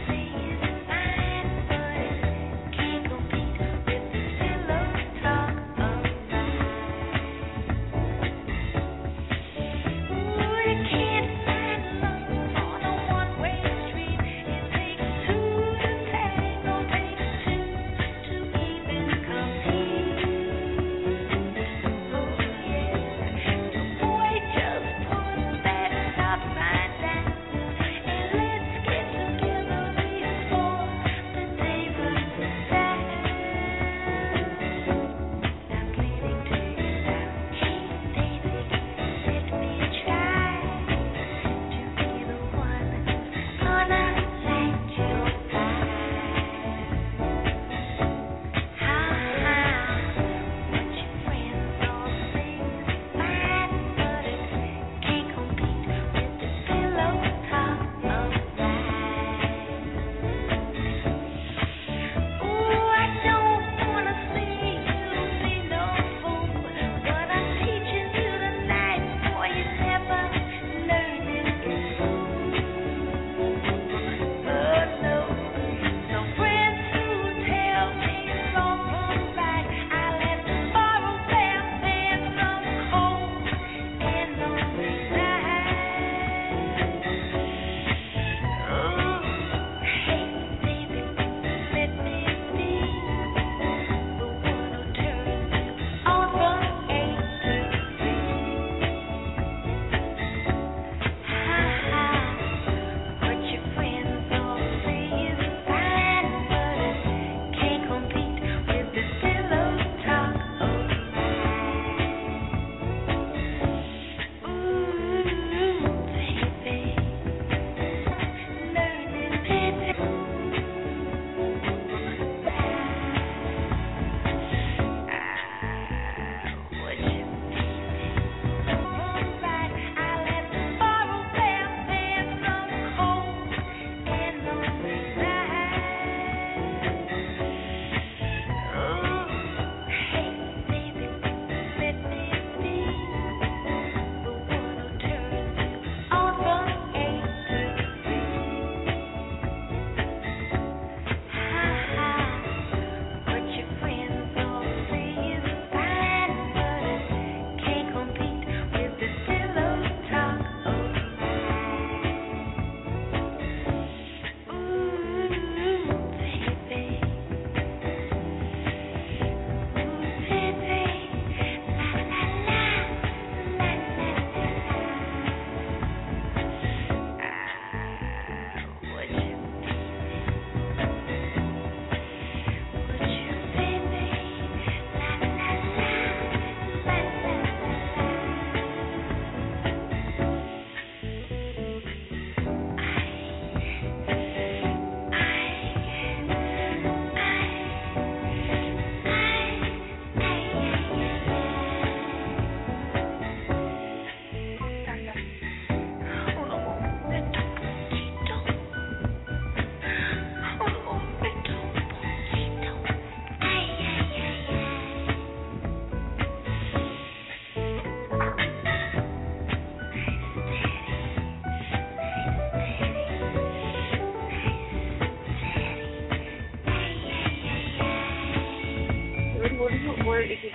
Talk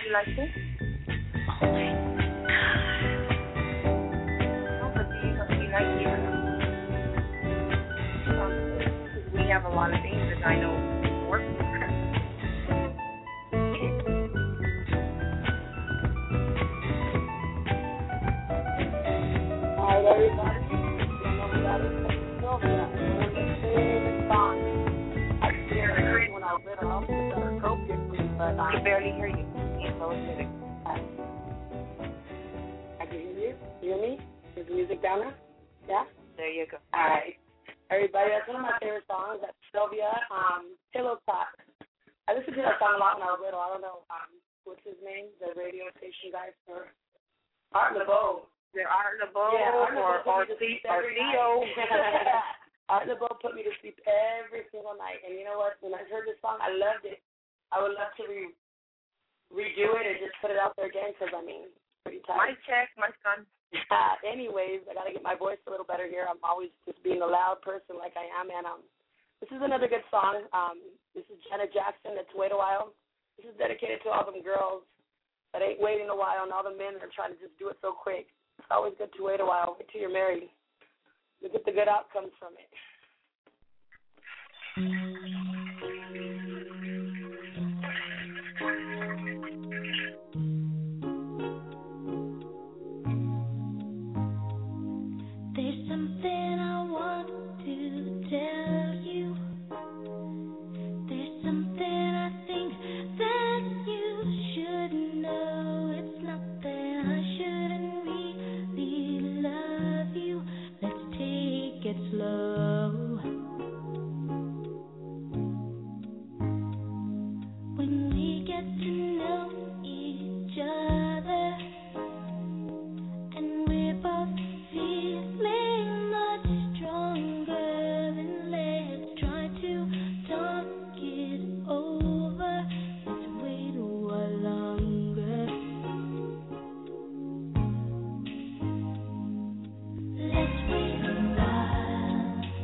You like who? Oh my God. No, but do you like you? We have a lot of things that I know work. All right, everybody. When I was little, I was a coke but I can barely hear you. I can hear you. You hear me? Is the music down there? Yeah? There you go. All right. Everybody, that's one of my favorite songs. That's Sylvia, Pillow Talk. I listened to that song a lot when I was little. I don't know, what's his name? The radio station guy for Art LeBeau. The Art LeBeau or Theo. Art LeBeau put me to sleep every single night. And you know what? When I heard this song, I loved it. I would love to redo it and just put it out there again because, I mean, pretty tight. My check, my son. Anyways, I got to get my voice a little better here. I'm always just being a loud person like I am. And this is another good song. This is Janet Jackson. It's Wait a While. This is dedicated to all them girls that ain't waiting a while and all the men that are trying to just do it so quick. It's always good to wait a while. Wait till you're married. You get the good outcomes from it. There's something I want to tell you. There's something I think that you should know. It's not that I shouldn't really love you. Let's take it slow. When we get to know each other and we're both feeling much stronger, then let's try to talk it over. Let's wait a while longer. Let's wait a while.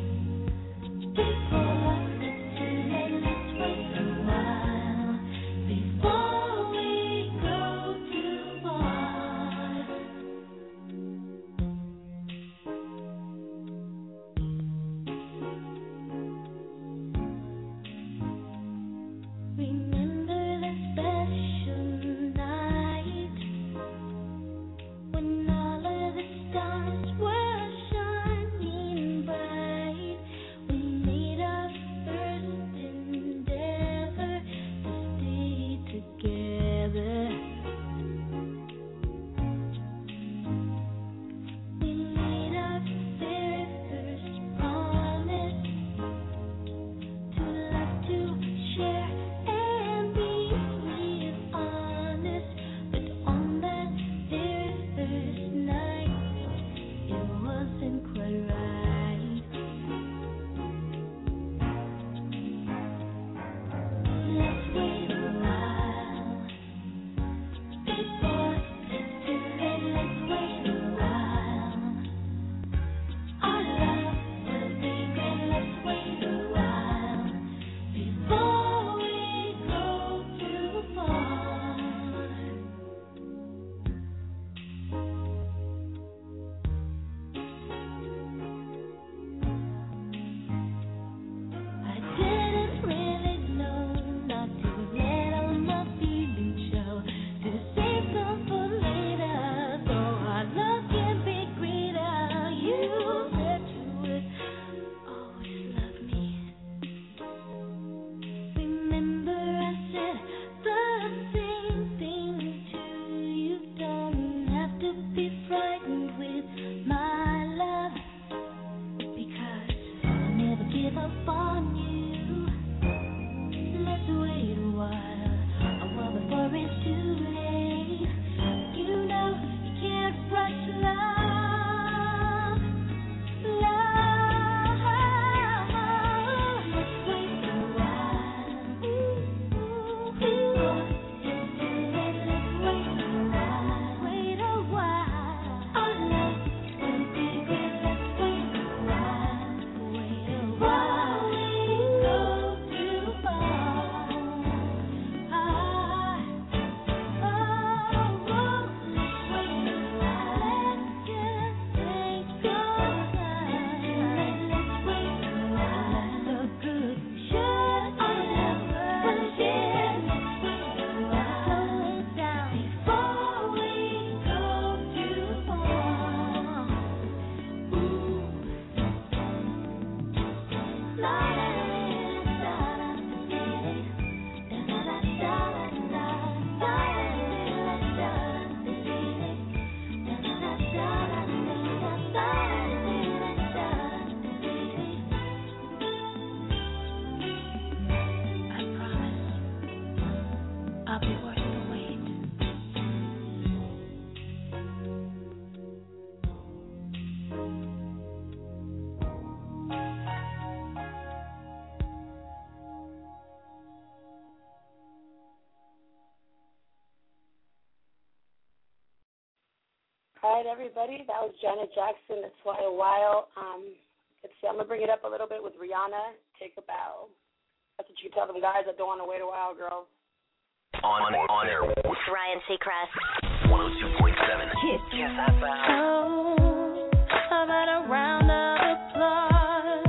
All right, everybody. That was Janet Jackson. It's Why a While. I'm going to bring it up a little bit with Rihanna. Take a bow. That's what you tell them guys that don't want to wait a while, girls. On air with Ryan Seacrest. 102.7 Kiss FM. Oh, how about a round of applause?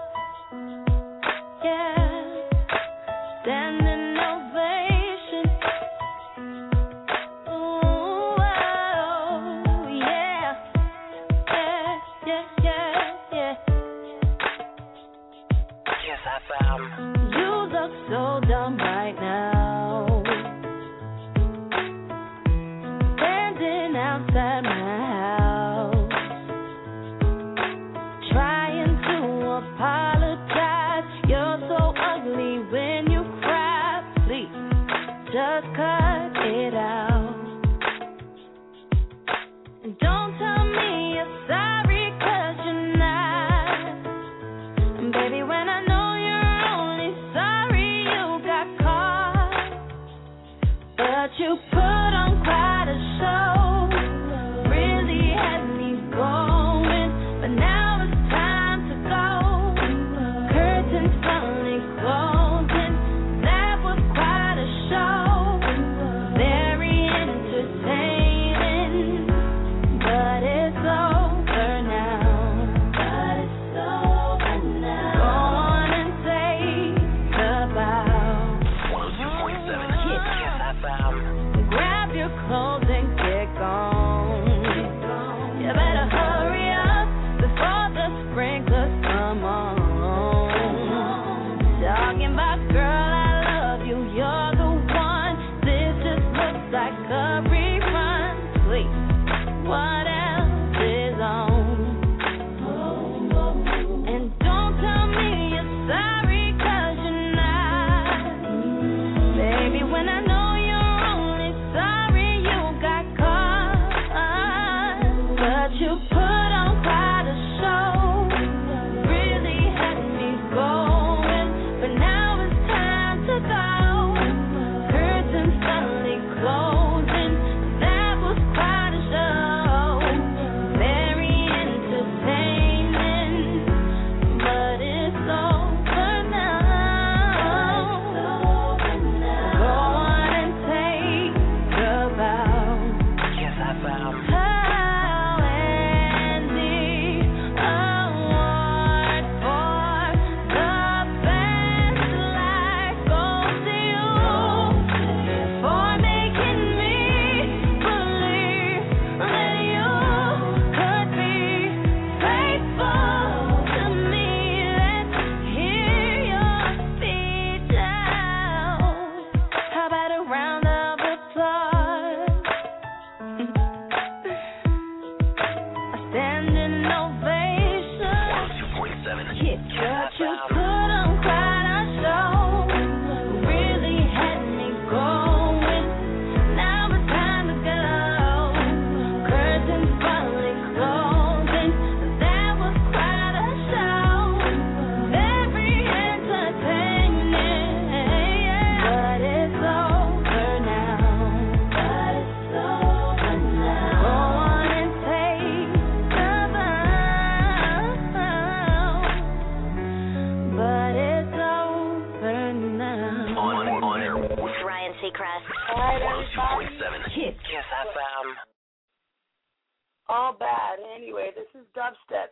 Yeah, standing ovation. Ooh, oh, yeah, yeah. Kiss FM. You look so dumb right now. Standing outside my house, trying to apologize. You're so ugly when you cry. Please, just cut it out. And don't tell me you're sorry, 'cause you're not. And baby, when I know you're only sorry you got caught, but you put on quite a show, really had me going, but now it's time to go. Curtains finally closing, that was quite a show, very entertaining, but it's over now. Go on and take a bow. 102.7 Kiss FM. Grab your clothes and get gone. You better hurry up before the sprinklers come on. Talking about, girl, I love you, you're the one. This just looks like a rerun. Please, what else is on? And don't tell me you're sorry, 'cause you're not. Baby, when I know you're only sorry you got caught, but you put on quite a show, really had me going, but now it's time to go. Curtains finally closing, that was quite a show, very entertaining, but it's over now. Go on and take a bow. Kiss FM. How and the award for the best life goes to you, for making me believe that you could be faithful to me. Let's hear your speech out. How about a round of applause? A standing ovation. 102.7 But you put on quite a show, really had me going. Now it's time to go. Curtains finally closing, that was quite a show, very entertaining, but it's over now. Go on and take a bow, but it's over now. On air with Ryan Seacrest. 102.7 Kiss FM. All bad. Anyway, this is dubstep.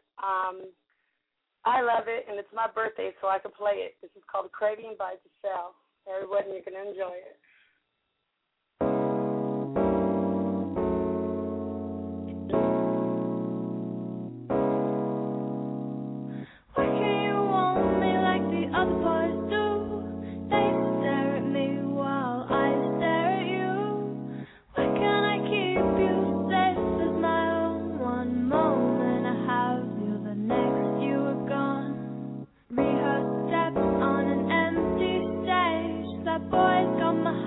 I love it, and it's my birthday, so I can play it. This is called Craving by Giselle. Everybody, you can enjoy it. Why can't you want me like the other boys do? They stare at me while I stare at you. Why can't I keep you safe as my own? One moment I have you, the next you are gone. Rehearsed steps on an empty stage. That boy's got my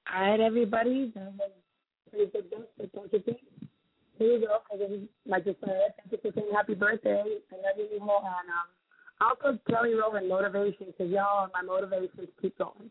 All right, everybody. That was pretty good best, don't you think? Here you go. And then, like I said, thank you for saying happy birthday. I love you, Mijo. And also Kelly Rowland, motivation, because y'all are my motivation to keep going.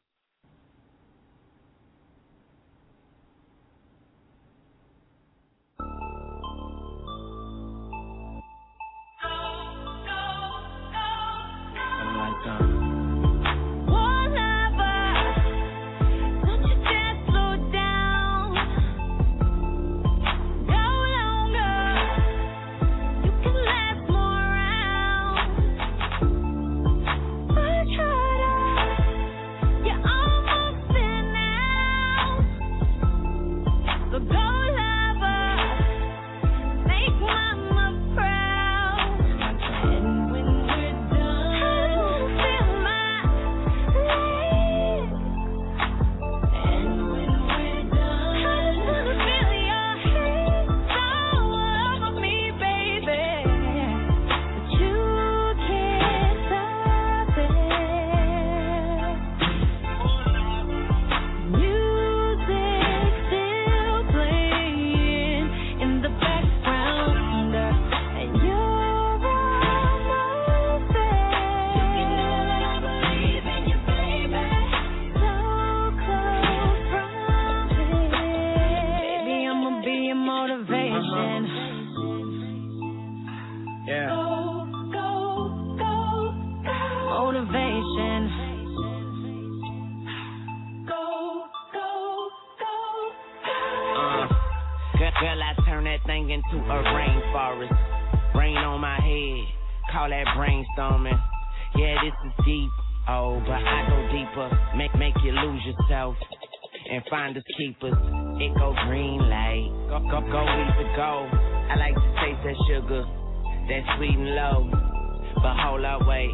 Girl, I turn that thing into a rainforest. Rain on my head, call that brainstorming. Yeah, this is deep, oh, but I go deeper. Make you lose yourself and find us keepers. It go green light, go easy go. I like to taste that sugar, that sweet and low. But hold up, wait,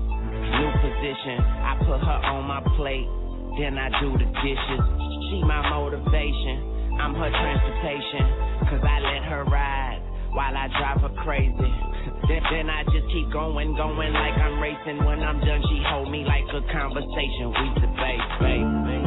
new position. I put her on my plate, then I do the dishes. She my motivation. I'm her transportation, cause I let her ride while I drive her crazy. Then I just keep going like I'm racing. When I'm done, she hold me like a conversation. We debate, baby.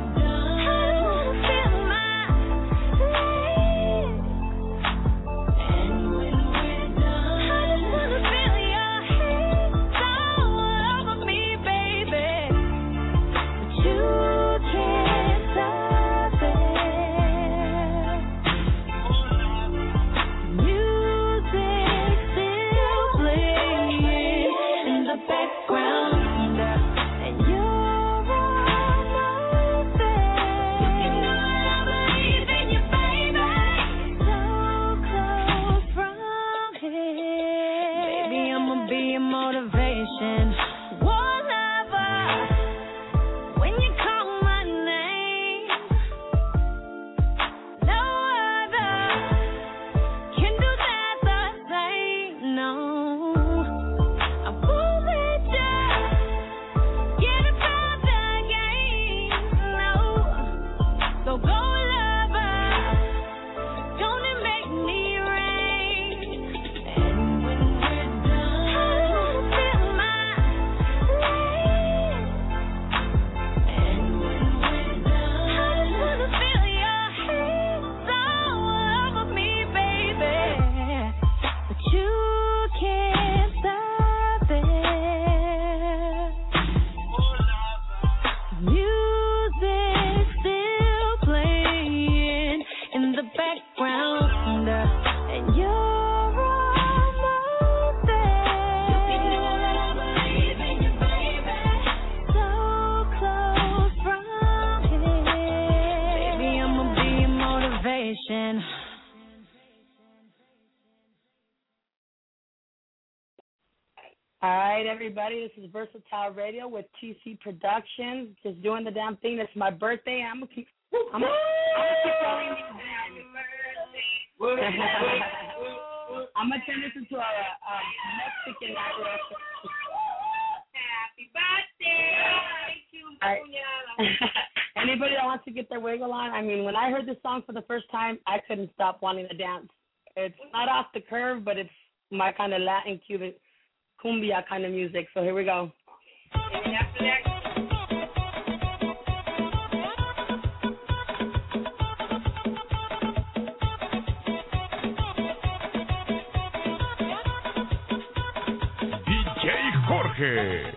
All right, everybody, this is Versatile Radio with TC Productions. Just doing the damn thing. It's my birthday. I'm gonna keep calling I'm gonna turn this into a Mexican opera. Happy birthday! Thank you, Anybody that wants to get their wiggle on, I mean, when I heard this song for the first time, I couldn't stop wanting to dance. It's not off the curve, but it's my kind of Latin, Cuban, cumbia kind of music. So here we go. And after that, Jorge.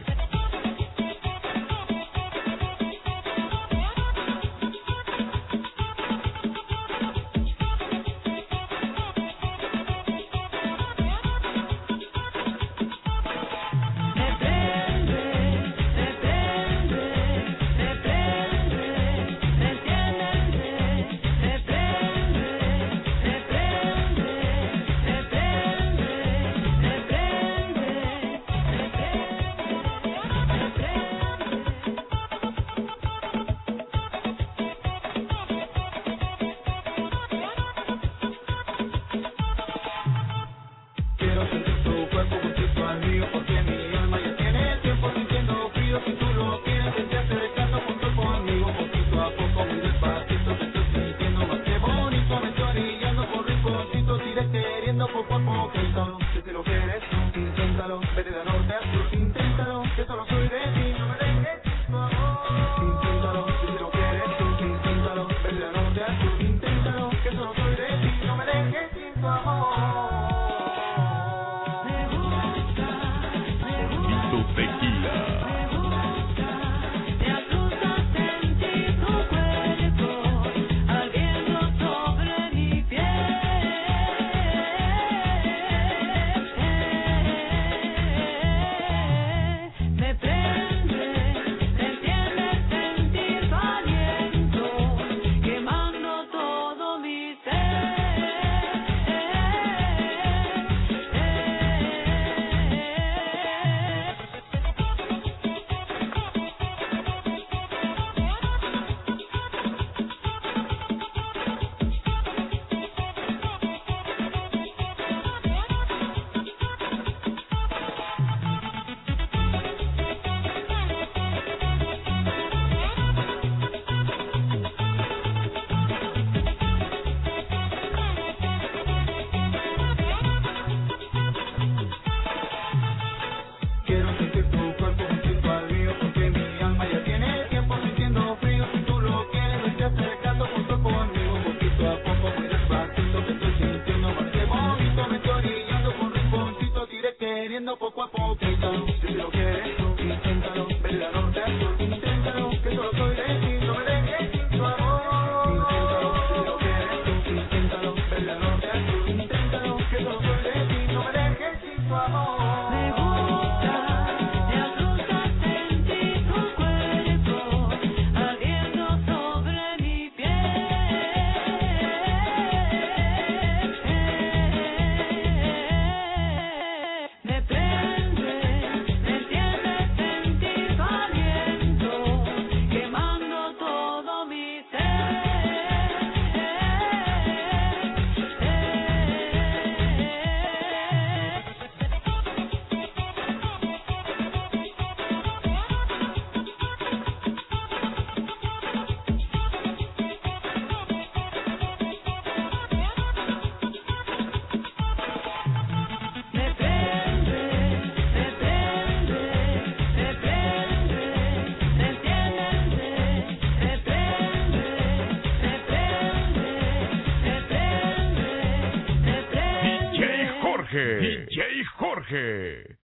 DJ Jorge.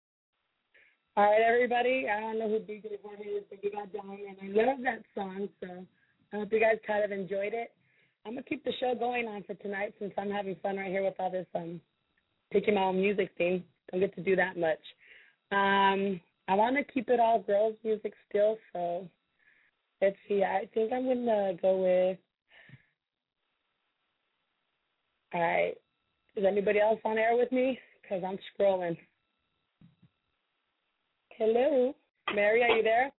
All right, everybody. I don't know who DJ Jorge is, but you got down, and I love that song, so I hope you guys kind of enjoyed it. I'm going to keep the show going on for tonight since I'm having fun right here with all this picking my own music theme. Don't get to do that much. I want to keep it all girls music still, so let's see. I think I'm going to go with, all right, is anybody else on air with me? Because I'm scrolling. Hello? Mary, are you there?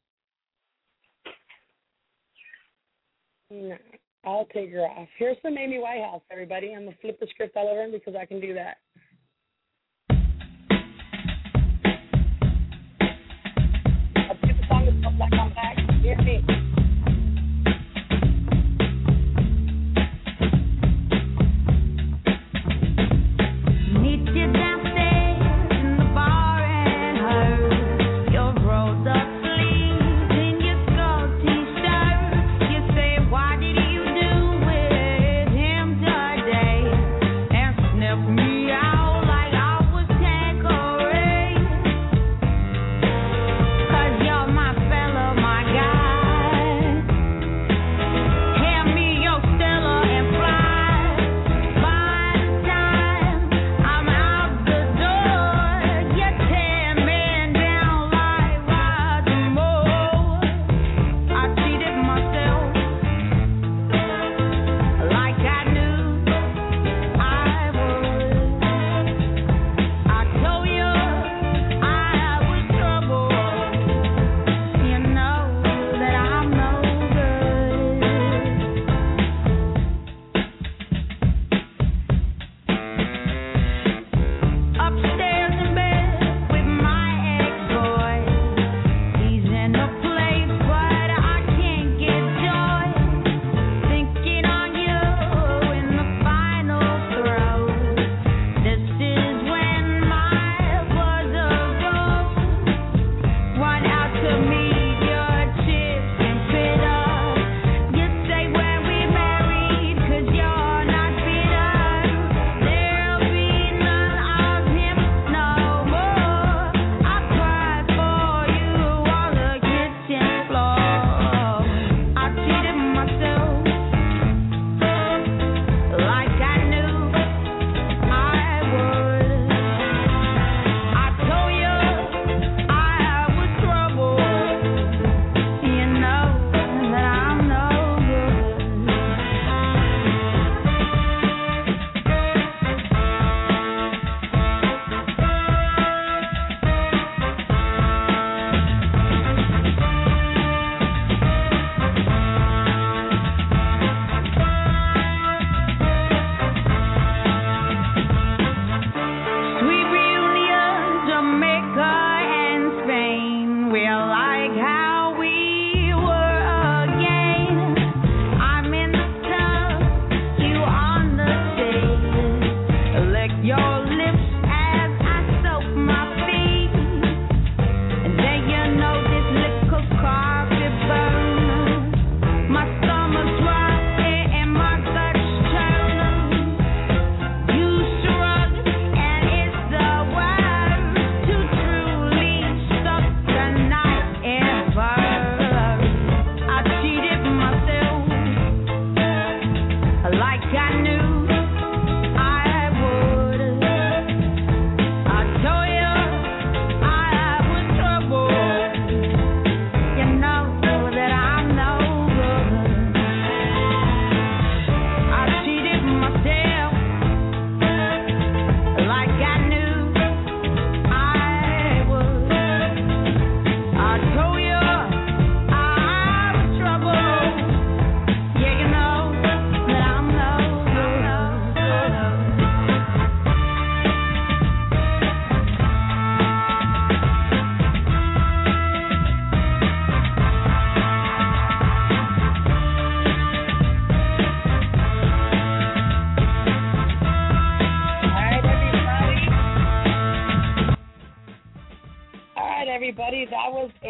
No, I'll take her off. Here's some Amy Whitehouse, everybody. I'm going to flip the script all over because I can do that. I'll do the song that's like I'm back. Hear me. Yeah.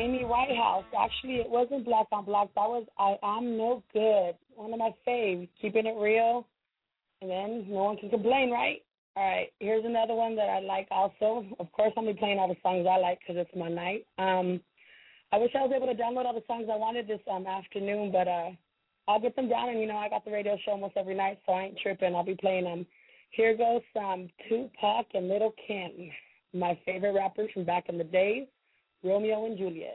Amy Whitehouse. Actually, it wasn't Black on Black. That was I'm No Good. One of my faves. Keeping it real. And then no one can complain, right? All right. Here's another one that I like also. Of course, I'm going to be playing all the songs I like because it's my night. I wish I was able to download all the songs I wanted this afternoon, but I'll get them down. And, I got the radio show almost every night, so I ain't tripping. I'll be playing them. Here goes Tupac and Little Kim, my favorite rappers from back in the days, Romeo and Juliet.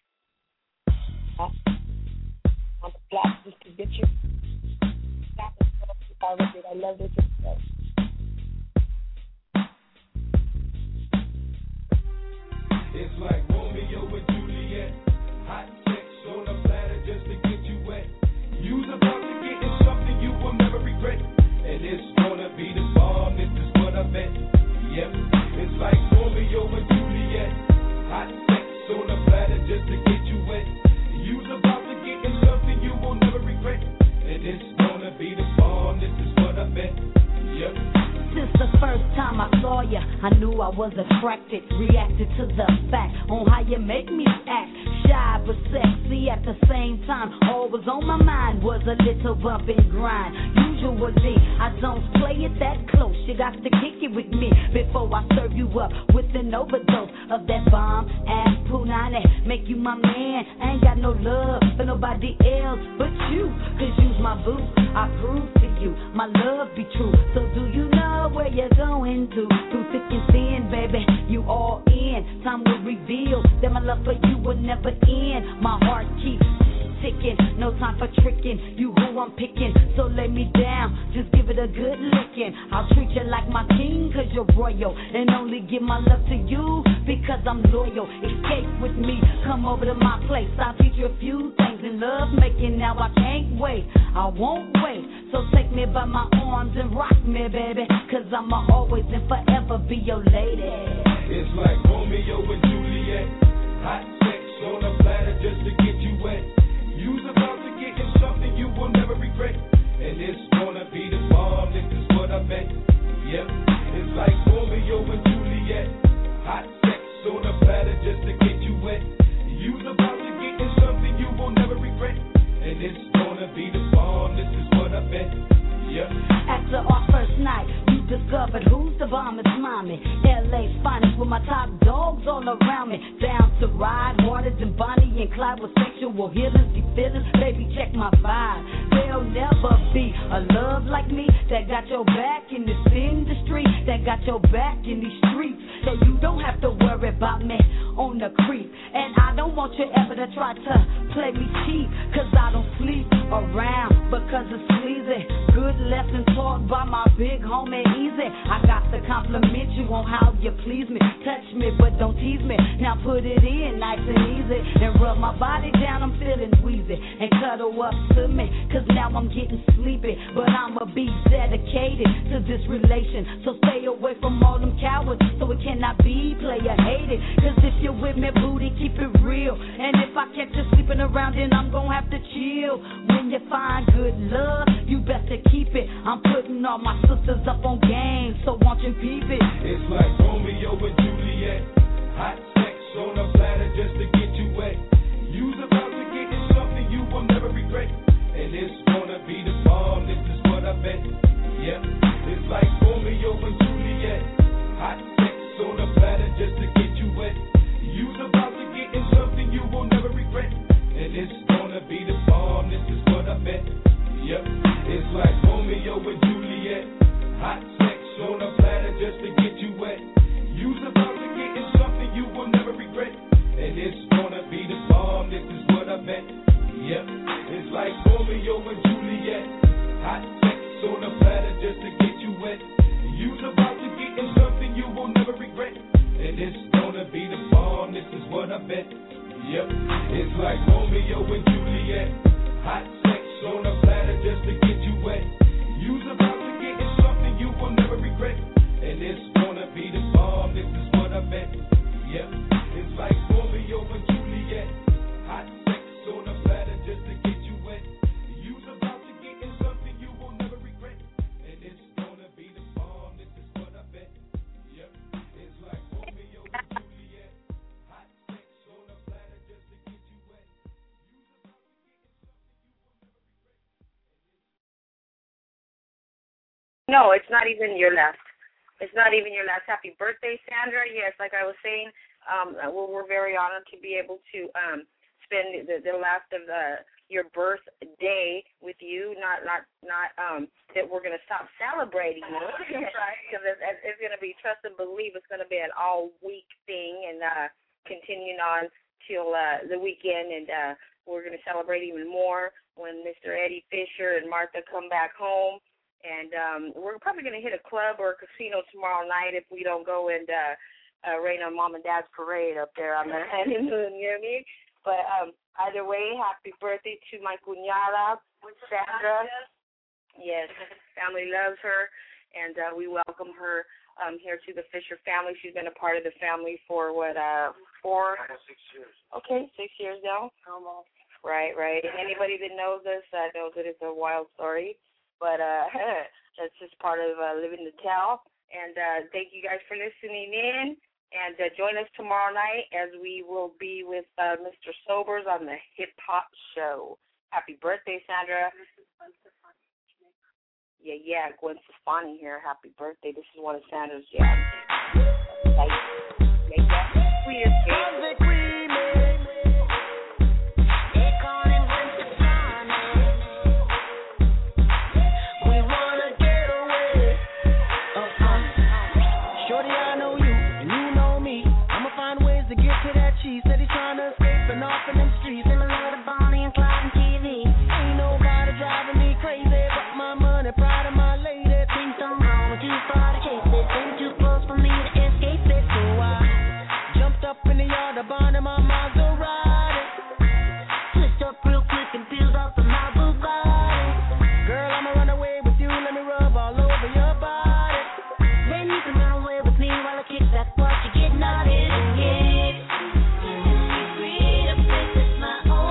On the block just to get you. I love this stuff. It's like Romeo and Juliet, hot sex on a platter just to get you wet. You's about to get in something you will never regret, and it's gonna be the bomb. This is what I bet. Yep, it's like Romeo and Juliet, hot sex on a platter just to get you wet. You's about to get in something you will never regret, and it's gonna be the bomb. This is what I bet. Yep. Since the first time I saw ya, I knew I was attracted. Reacted to the fact on how you make me act. Shy but sexy at the same time. All was on my mind was a little bump and grind. Usually I don't play it that close. You got to kick it with me before I serve you up with an overdose of that bomb ass punani. Make you my man. I ain't got no love for nobody else but you. Cause you's my boo. I prove to you my love be true. So do you know where you're going to? Through thick and thin, baby, you all in. Time will reveal that my love for you will never end. My heart keeps ticking, no time for tricking. You who I'm picking, so lay me down, just give it a good licking. I'll treat you like my king, cause you're royal, and only give my love to you, because I'm loyal. Escape with me, come over to my place. I'll teach you a few things in love making. Now I can't wait, I won't wait. So take me by my arms and rock me, baby, cause I'ma always and forever be your lady. It's like Romeo and Juliet, hot sex on a platter just to get you wet. You's about to get in something you will never regret, and it's gonna be the bomb. This is what I bet. Yep, it's like Romeo and Juliet, hot sex on a platter just to get you wet. You's about to get in something you will never regret, and it's gonna be the bomb. This is what I bet. Yep. After our first night, you discovered who's the bomb. It's mommy. LA's finest with my top dogs all around me. Down to ride harder than Bonnie and Clyde with sexual healers, deep feelings. Baby, check my vibe. There'll never be a love like me that got your back in this industry, that got your back in these streets. So you don't have to worry about me on the creep. And I don't want you ever to try to play me cheap, cause I don't sleep around because it's sleazy. Good lesson taught by my big homie Easy. I got to compliment you on how you please me. Touch me but don't tease me. Now put it in nice and easy and rub my body down, I'm feeling wheezy. And cuddle up to me, cause now I'm getting sleepy. But I'ma be dedicated to this relation. So stay away from all them cowards, so it cannot be player hated. Cause if you're with me, booty, keep it real. And if I catch you sleeping around, then I'm gonna have to chill. When you find good love, you best to keep it. I'm putting all my sisters up on game, so won't you peep it? It's like Romeo and Juliet, hot sex on a platter just to get you wet. You's about to get in something you will never regret, and it's gonna be the bomb. This is what I bet. Yep, it's like Romeo and Juliet, hot sex on a platter just to get you wet. You's about to get in something you will never regret, and it's gonna be the bomb. This is what I bet. Yep, it's like Romeo and Juliet, hot sex on a platter just to get you wet. You's about to get in something you will never regret, and it's gonna be the bomb. This is what I bet. Yep, it's like Romeo and Juliet, hot sex on a platter just to get you wet. You's about to get in something you will never regret, and it's gonna be the bomb. This is what I bet. Yep, it's like Romeo and Juliet, hot sex on a platter just to get you wet. You's about to get in something you will never regret, and it's gonna be the bomb. This is what I bet. Yep, it's like Romeo and Juliet, hot sex on a platter just to get you wet. You's about to get in something you will never regret, and it's gonna be the bomb. This is what I bet. Yep, it's like Romeo and Juliet, hot sex on a platter just No, it's not even your last. It's not even your last. Happy birthday, Sandra. Yes, like I was saying, we're very honored to be able to spend the last of your birthday with you. Not that we're going to stop celebrating you. Right. Because it's going to be, trust and believe, it's going to be an all-week thing and continuing on till the weekend. And we're going to celebrate even more when Mr. Eddie Fisher and Martha come back home. And we're probably going to hit a club or a casino tomorrow night if we don't go and rain on Mom and Dad's parade up there on the honeymoon, you know what I mean? But either way, happy birthday to my cuñada, Sandra. Yes, family loves her, and we welcome her here to the Fisher family. She's been a part of the family for, 4? 6 years. Okay, 6 years now. Almost. Right. And anybody that knows us knows that it's a wild story. But that's just part of living to tell. And thank you guys for listening in. And join us tomorrow night as we will be with Mr. Sobers on the Hip Hop Show. Happy birthday, Sandra. Yeah, Gwen Stefani here. Happy birthday. This is one of Sandra's jams. Make that sweet. My own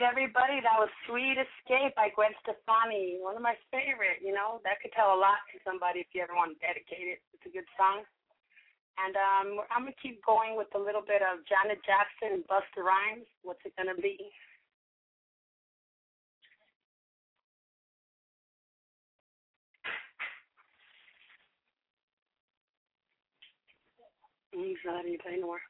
everybody. That was Sweet Escape by Gwen Stefani. One of my favorite, you know. That could tell a lot to somebody if you ever want to dedicate it. It's a good song. And I'm going to keep going with a little bit of Janet Jackson and Busta Rhymes. What's it going to be? Anxiety, play more.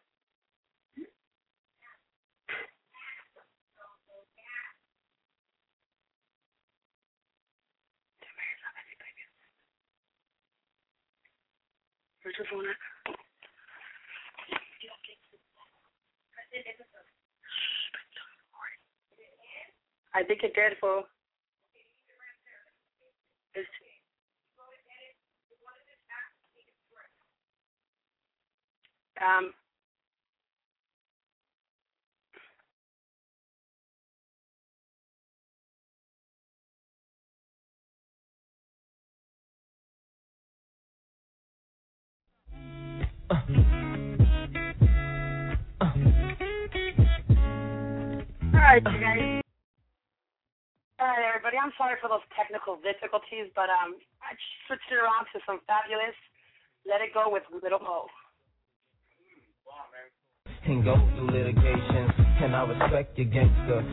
Where's your phone at? I think it did, fool. Alright, you guys. Alright, everybody. I'm sorry for those technical difficulties, but I switched it around to some fabulous Let It Go with Little Mo. And go through litigation, and I respect your gangster.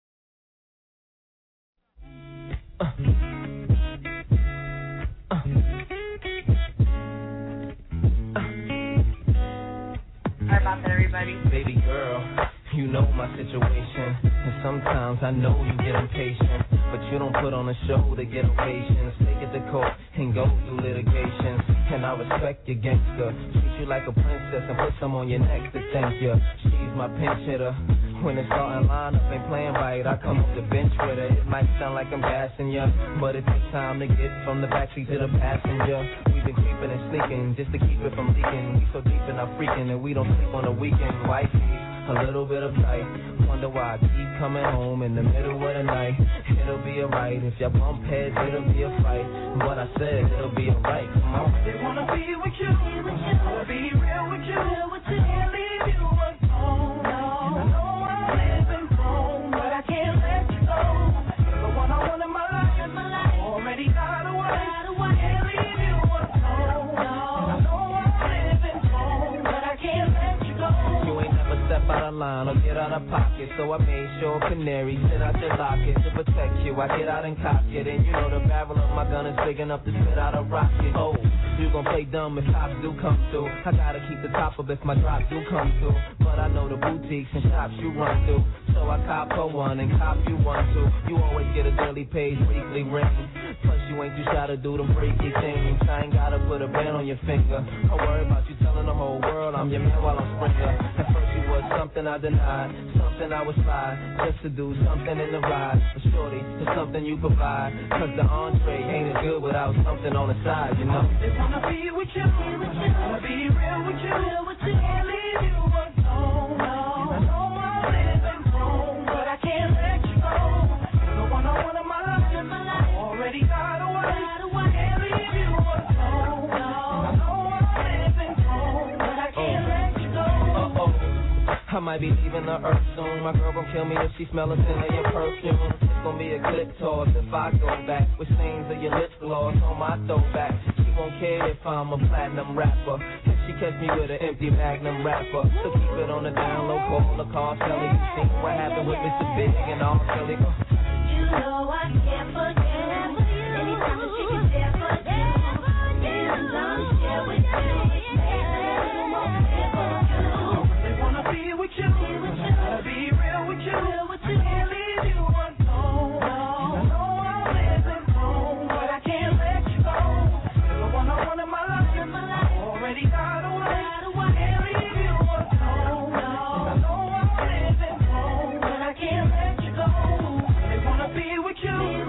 Sorry about that, everybody. Baby girl, you know my situation, and sometimes I know you get impatient, but you don't put on a show to get ovations. Take it to court and go through litigation, and I respect your gangster. Treat you like a princess and put some on your neck to thank you. She's my pinch hitter. When the starting lineup ain't playing right, I come off the bench with her. It might sound like I'm gassing ya, but it takes time to get from the backseat to the passenger. We've been creeping and sneaking just to keep it from leaking. We so deep in our freaking and we don't sleep on the weekend. Wifey, a little bit of tight. Wonder why I keep coming home in the middle of the night. It'll be alright. If y'all bump heads, it'll be a fight. What I said, it'll be alright. Come on. They wanna be with you. Wanna be real with you. Can't leave you alone. And I know I'm living wrong, but I can't let you go. You're the one I want in my life. Already got away. Can't leave you alone. And I know I'm living wrong, but I can't let you go. You ain't never step out of line or get out of pocket, so I made sure canary sit out your locket to protect you. I get out and cock it, and you know the barrel of my gun is big enough to spit out a rocket. Oh, you gon' play dumb if cops do come through. I gotta keep the top up if my drop do come through. But I know the boutiques and shops you run through, so I cop her one and cop you one too. You always get a daily page, weekly ring. Plus you ain't too shy to do them freaky things. I ain't gotta put a band on your finger. I worry about you telling the whole world I'm your man while I'm Springer. At first you was something I denied, something I would slide, just to do something in the ride. But shorty, it's something you provide, cause the entree ain't as good without something on the side, you know. They wanna be with you. Wanna be real with you. Can't leave you alone. And I know I'm living wrong, but I can't let you go. You're the one I want in my life. Already got away. Can't leave you alone. And I know I'm living wrong, but I can't let you go. I might be leaving the earth soon. My girl gon' kill me if she smell a scent of your perfume. It's gon' be a clip toss if I go back with stains of your lip gloss on my throwback. She won't care if I'm a platinum rapper. If she catch me with an empty magnum wrapper. So keep it on the down low, call the car, Shelly. You seen what happened with Mr. Big and all Shelly. You know I can't forget. Anytime that she can there for you. And I'm here with you. They wanna be with you. Wanna be real with you. Can't leave you alone. I know I'm living wrong, but I can't let you go. You're the one I want in my life. Already got away. Can't leave you alone. I know I'm living wrong, but I can't let you go. They wanna be with you.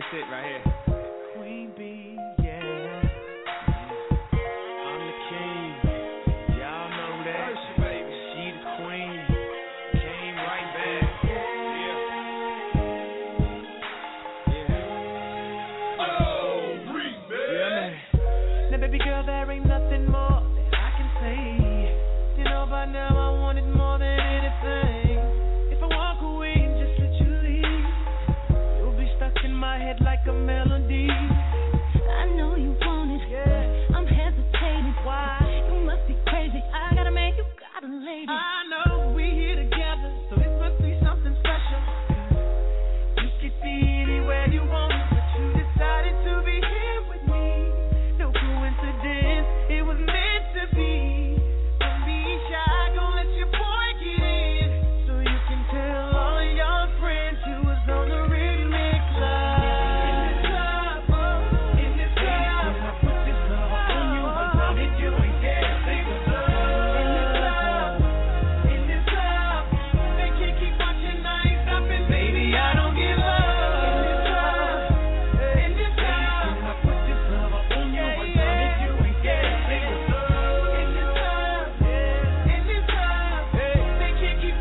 This it right here. Queen bee, yeah. I'm the king. Y'all know that. She the queen. Came right back. Now, baby girl, there ain't nothing more that I can say. You know, by now I want it more than anything. If I walk away and just let you leave, you'll be stuck in my head like a melody. I know you want it, but I'm hesitating. Why? You must be crazy. I got a man, you got a lady. I know we here together, so this must be something special. You could be anywhere you want, but you decided to be here with me. No coincidence, it was meant to be. Don't be shy, gon' let your boy get in, so you can tell all of your friends you was on the remix live. In this club, I put this love on you, but love it, you ain't scared. Say what's up. In this club, they can't keep watching, I ain't stopping, baby, I don't give up. In this club, I put this love on you, but love it, you ain't scared. Say what's up. In this club, they can't keep.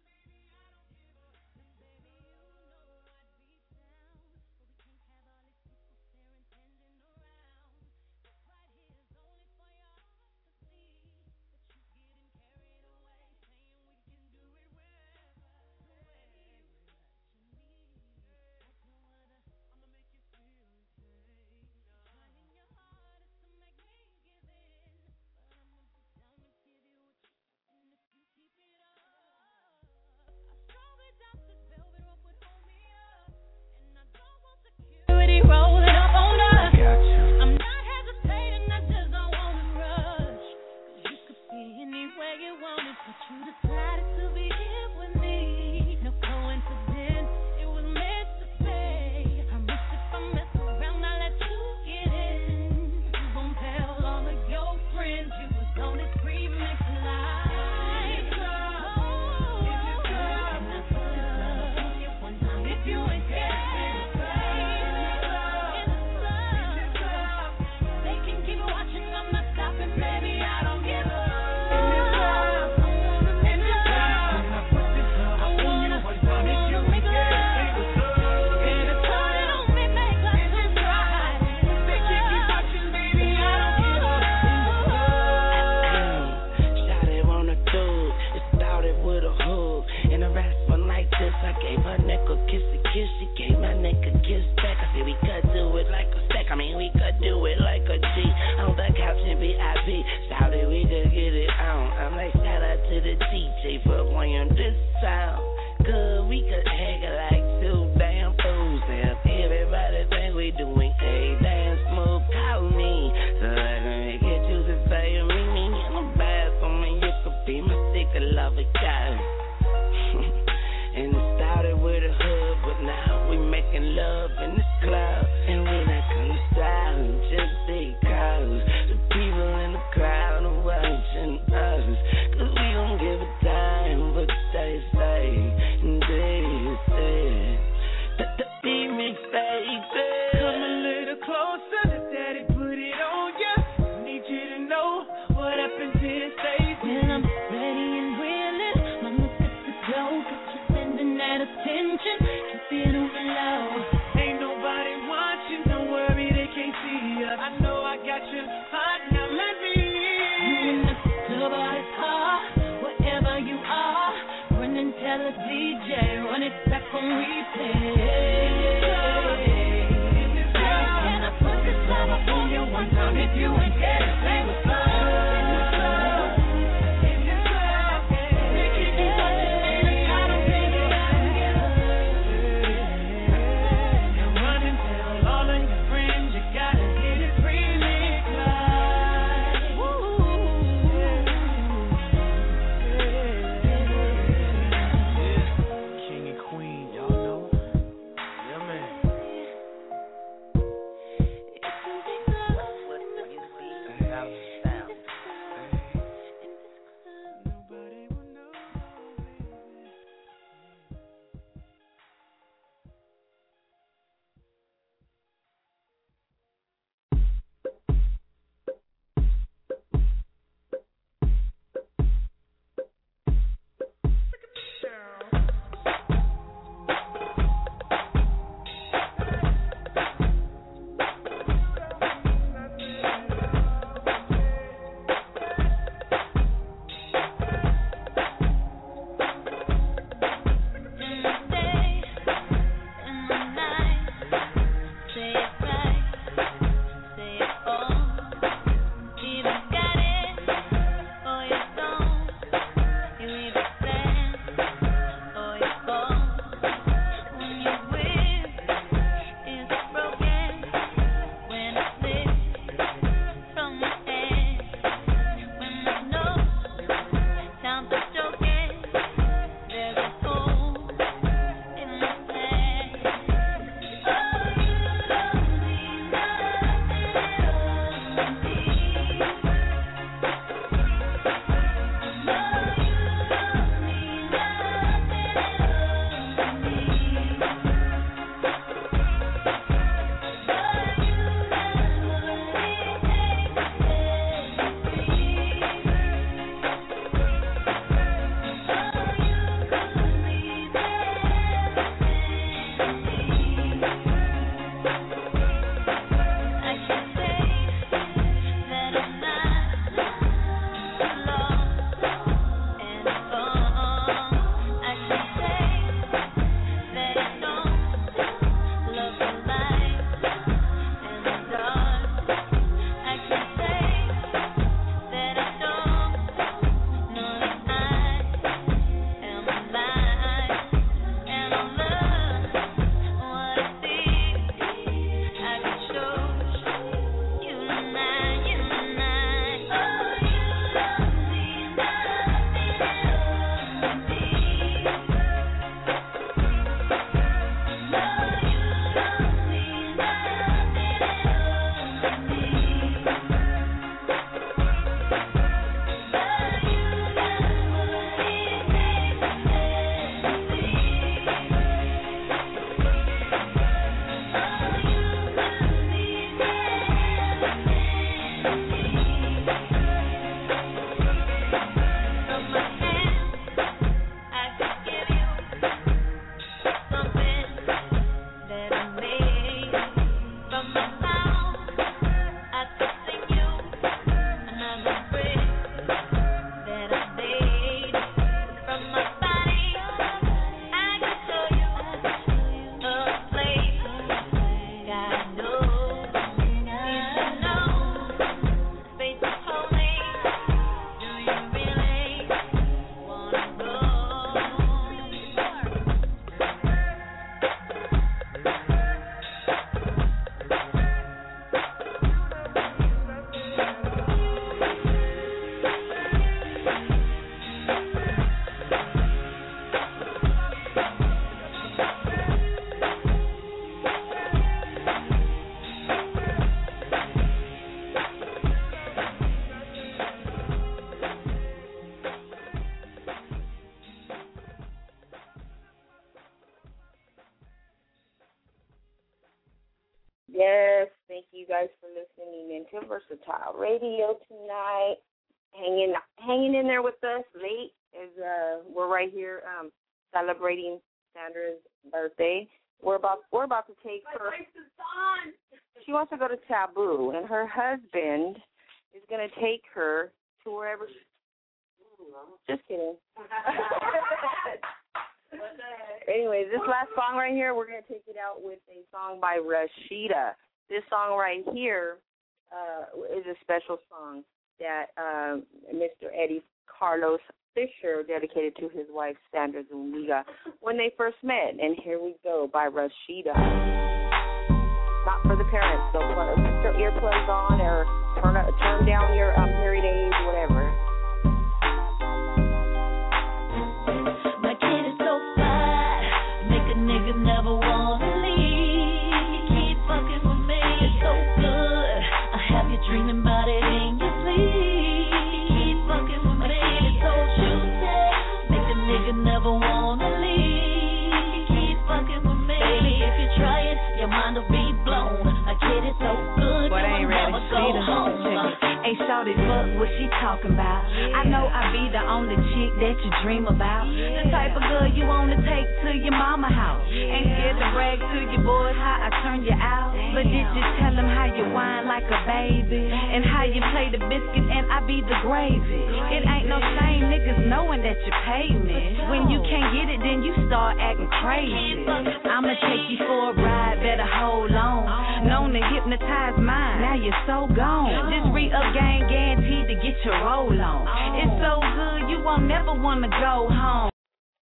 Security rolling up on us. I'm not hesitating, I just don't want to rush. 'Cause you could be anywhere you wanted, but you decided to be here with me. No coincidence, it was meant to be. I promise if I mess around, I'll let you get in. You gon' tell all of your friends you was on this remix live. If you ain't scared. Baby, I don't give up. In this club, I put this love on you, but love it, you ain't scared. And it's started on me, make like this right. They can't keep watching, baby, I don't give up. Shawty wanna do it started with a hug. In a rap one like this, I gave her neck a kissy kiss. She gave my neck a kiss back. I said we could do it like a stack. I mean we could do it like a G. On the couch in VIP. Shawty, we could get it on. I'm like shout out to the DJ for playing this sound. Good, we could hang it like two damn fools. And everybody think we doing a damn smooth. Call me so I can make it juicy for you. Me, I'm bad for me. You could be my secret lover, guy. And it started with a hug, but now we making love in this club. And we're not gonna stop just because the people in the crowd are watching us. 'Cause we don't give a damn what they say. And they say that the remix, baby. Come a little closer, the daddy put it on ya. Need you to know what happens here stays. When I'm ready and willing, mama set the dough, got you sending that attention, keep it on the low. Ain't nobody watching, don't worry, they can't see ya. I know I got you hot, now let me You in the club or the car, wherever you are, run and tell a DJ, run it back on replay. Yes, thank you guys for listening in to Versatile Radio tonight. Hanging in there with us late as we're right here celebrating Sandra's birthday. We're about to take her. She wants to go to Taboo, and her husband is going to take her to wherever. Just kidding. Anyway, this last song right here, we're going to take it out with a song by Rashida. This song right here is a special song that Mr. Eddie Carlos Fisher dedicated to his wife, Sandra Zuniga, when they first met. And here we go, by Rashida. Not for the parents, so put your earplugs on or turn down your hearing aids, whatever. My kid is so fly, make a nigga never wanna leave. Keep fucking with me, it's so good. I have you dreaming about it in your sleep. Keep fucking with me, it's so juicy. Make a nigga never wanna leave. Keep fucking with me, baby. If you try it, your mind will be blown. My kid is so good, but I ain't ready. never go home. Hey, shawty, fuck what she talking about. I know I be the only chick that you dream about. The type of girl you wanna take to your mama house. Ain't scared to brag to your boys how I turn you out. But did you tell them how you whine like a baby? And how you play the biscuit and I be the gravy? It ain't no shame, niggas knowing that you pay me. When you can't get it, then you start acting crazy. I'ma take you for a ride, better hold on. Known to hypnotize mine, now you're so gone. Just re-up game guaranteed to get your roll on. It's so good, you won't never wanna go home.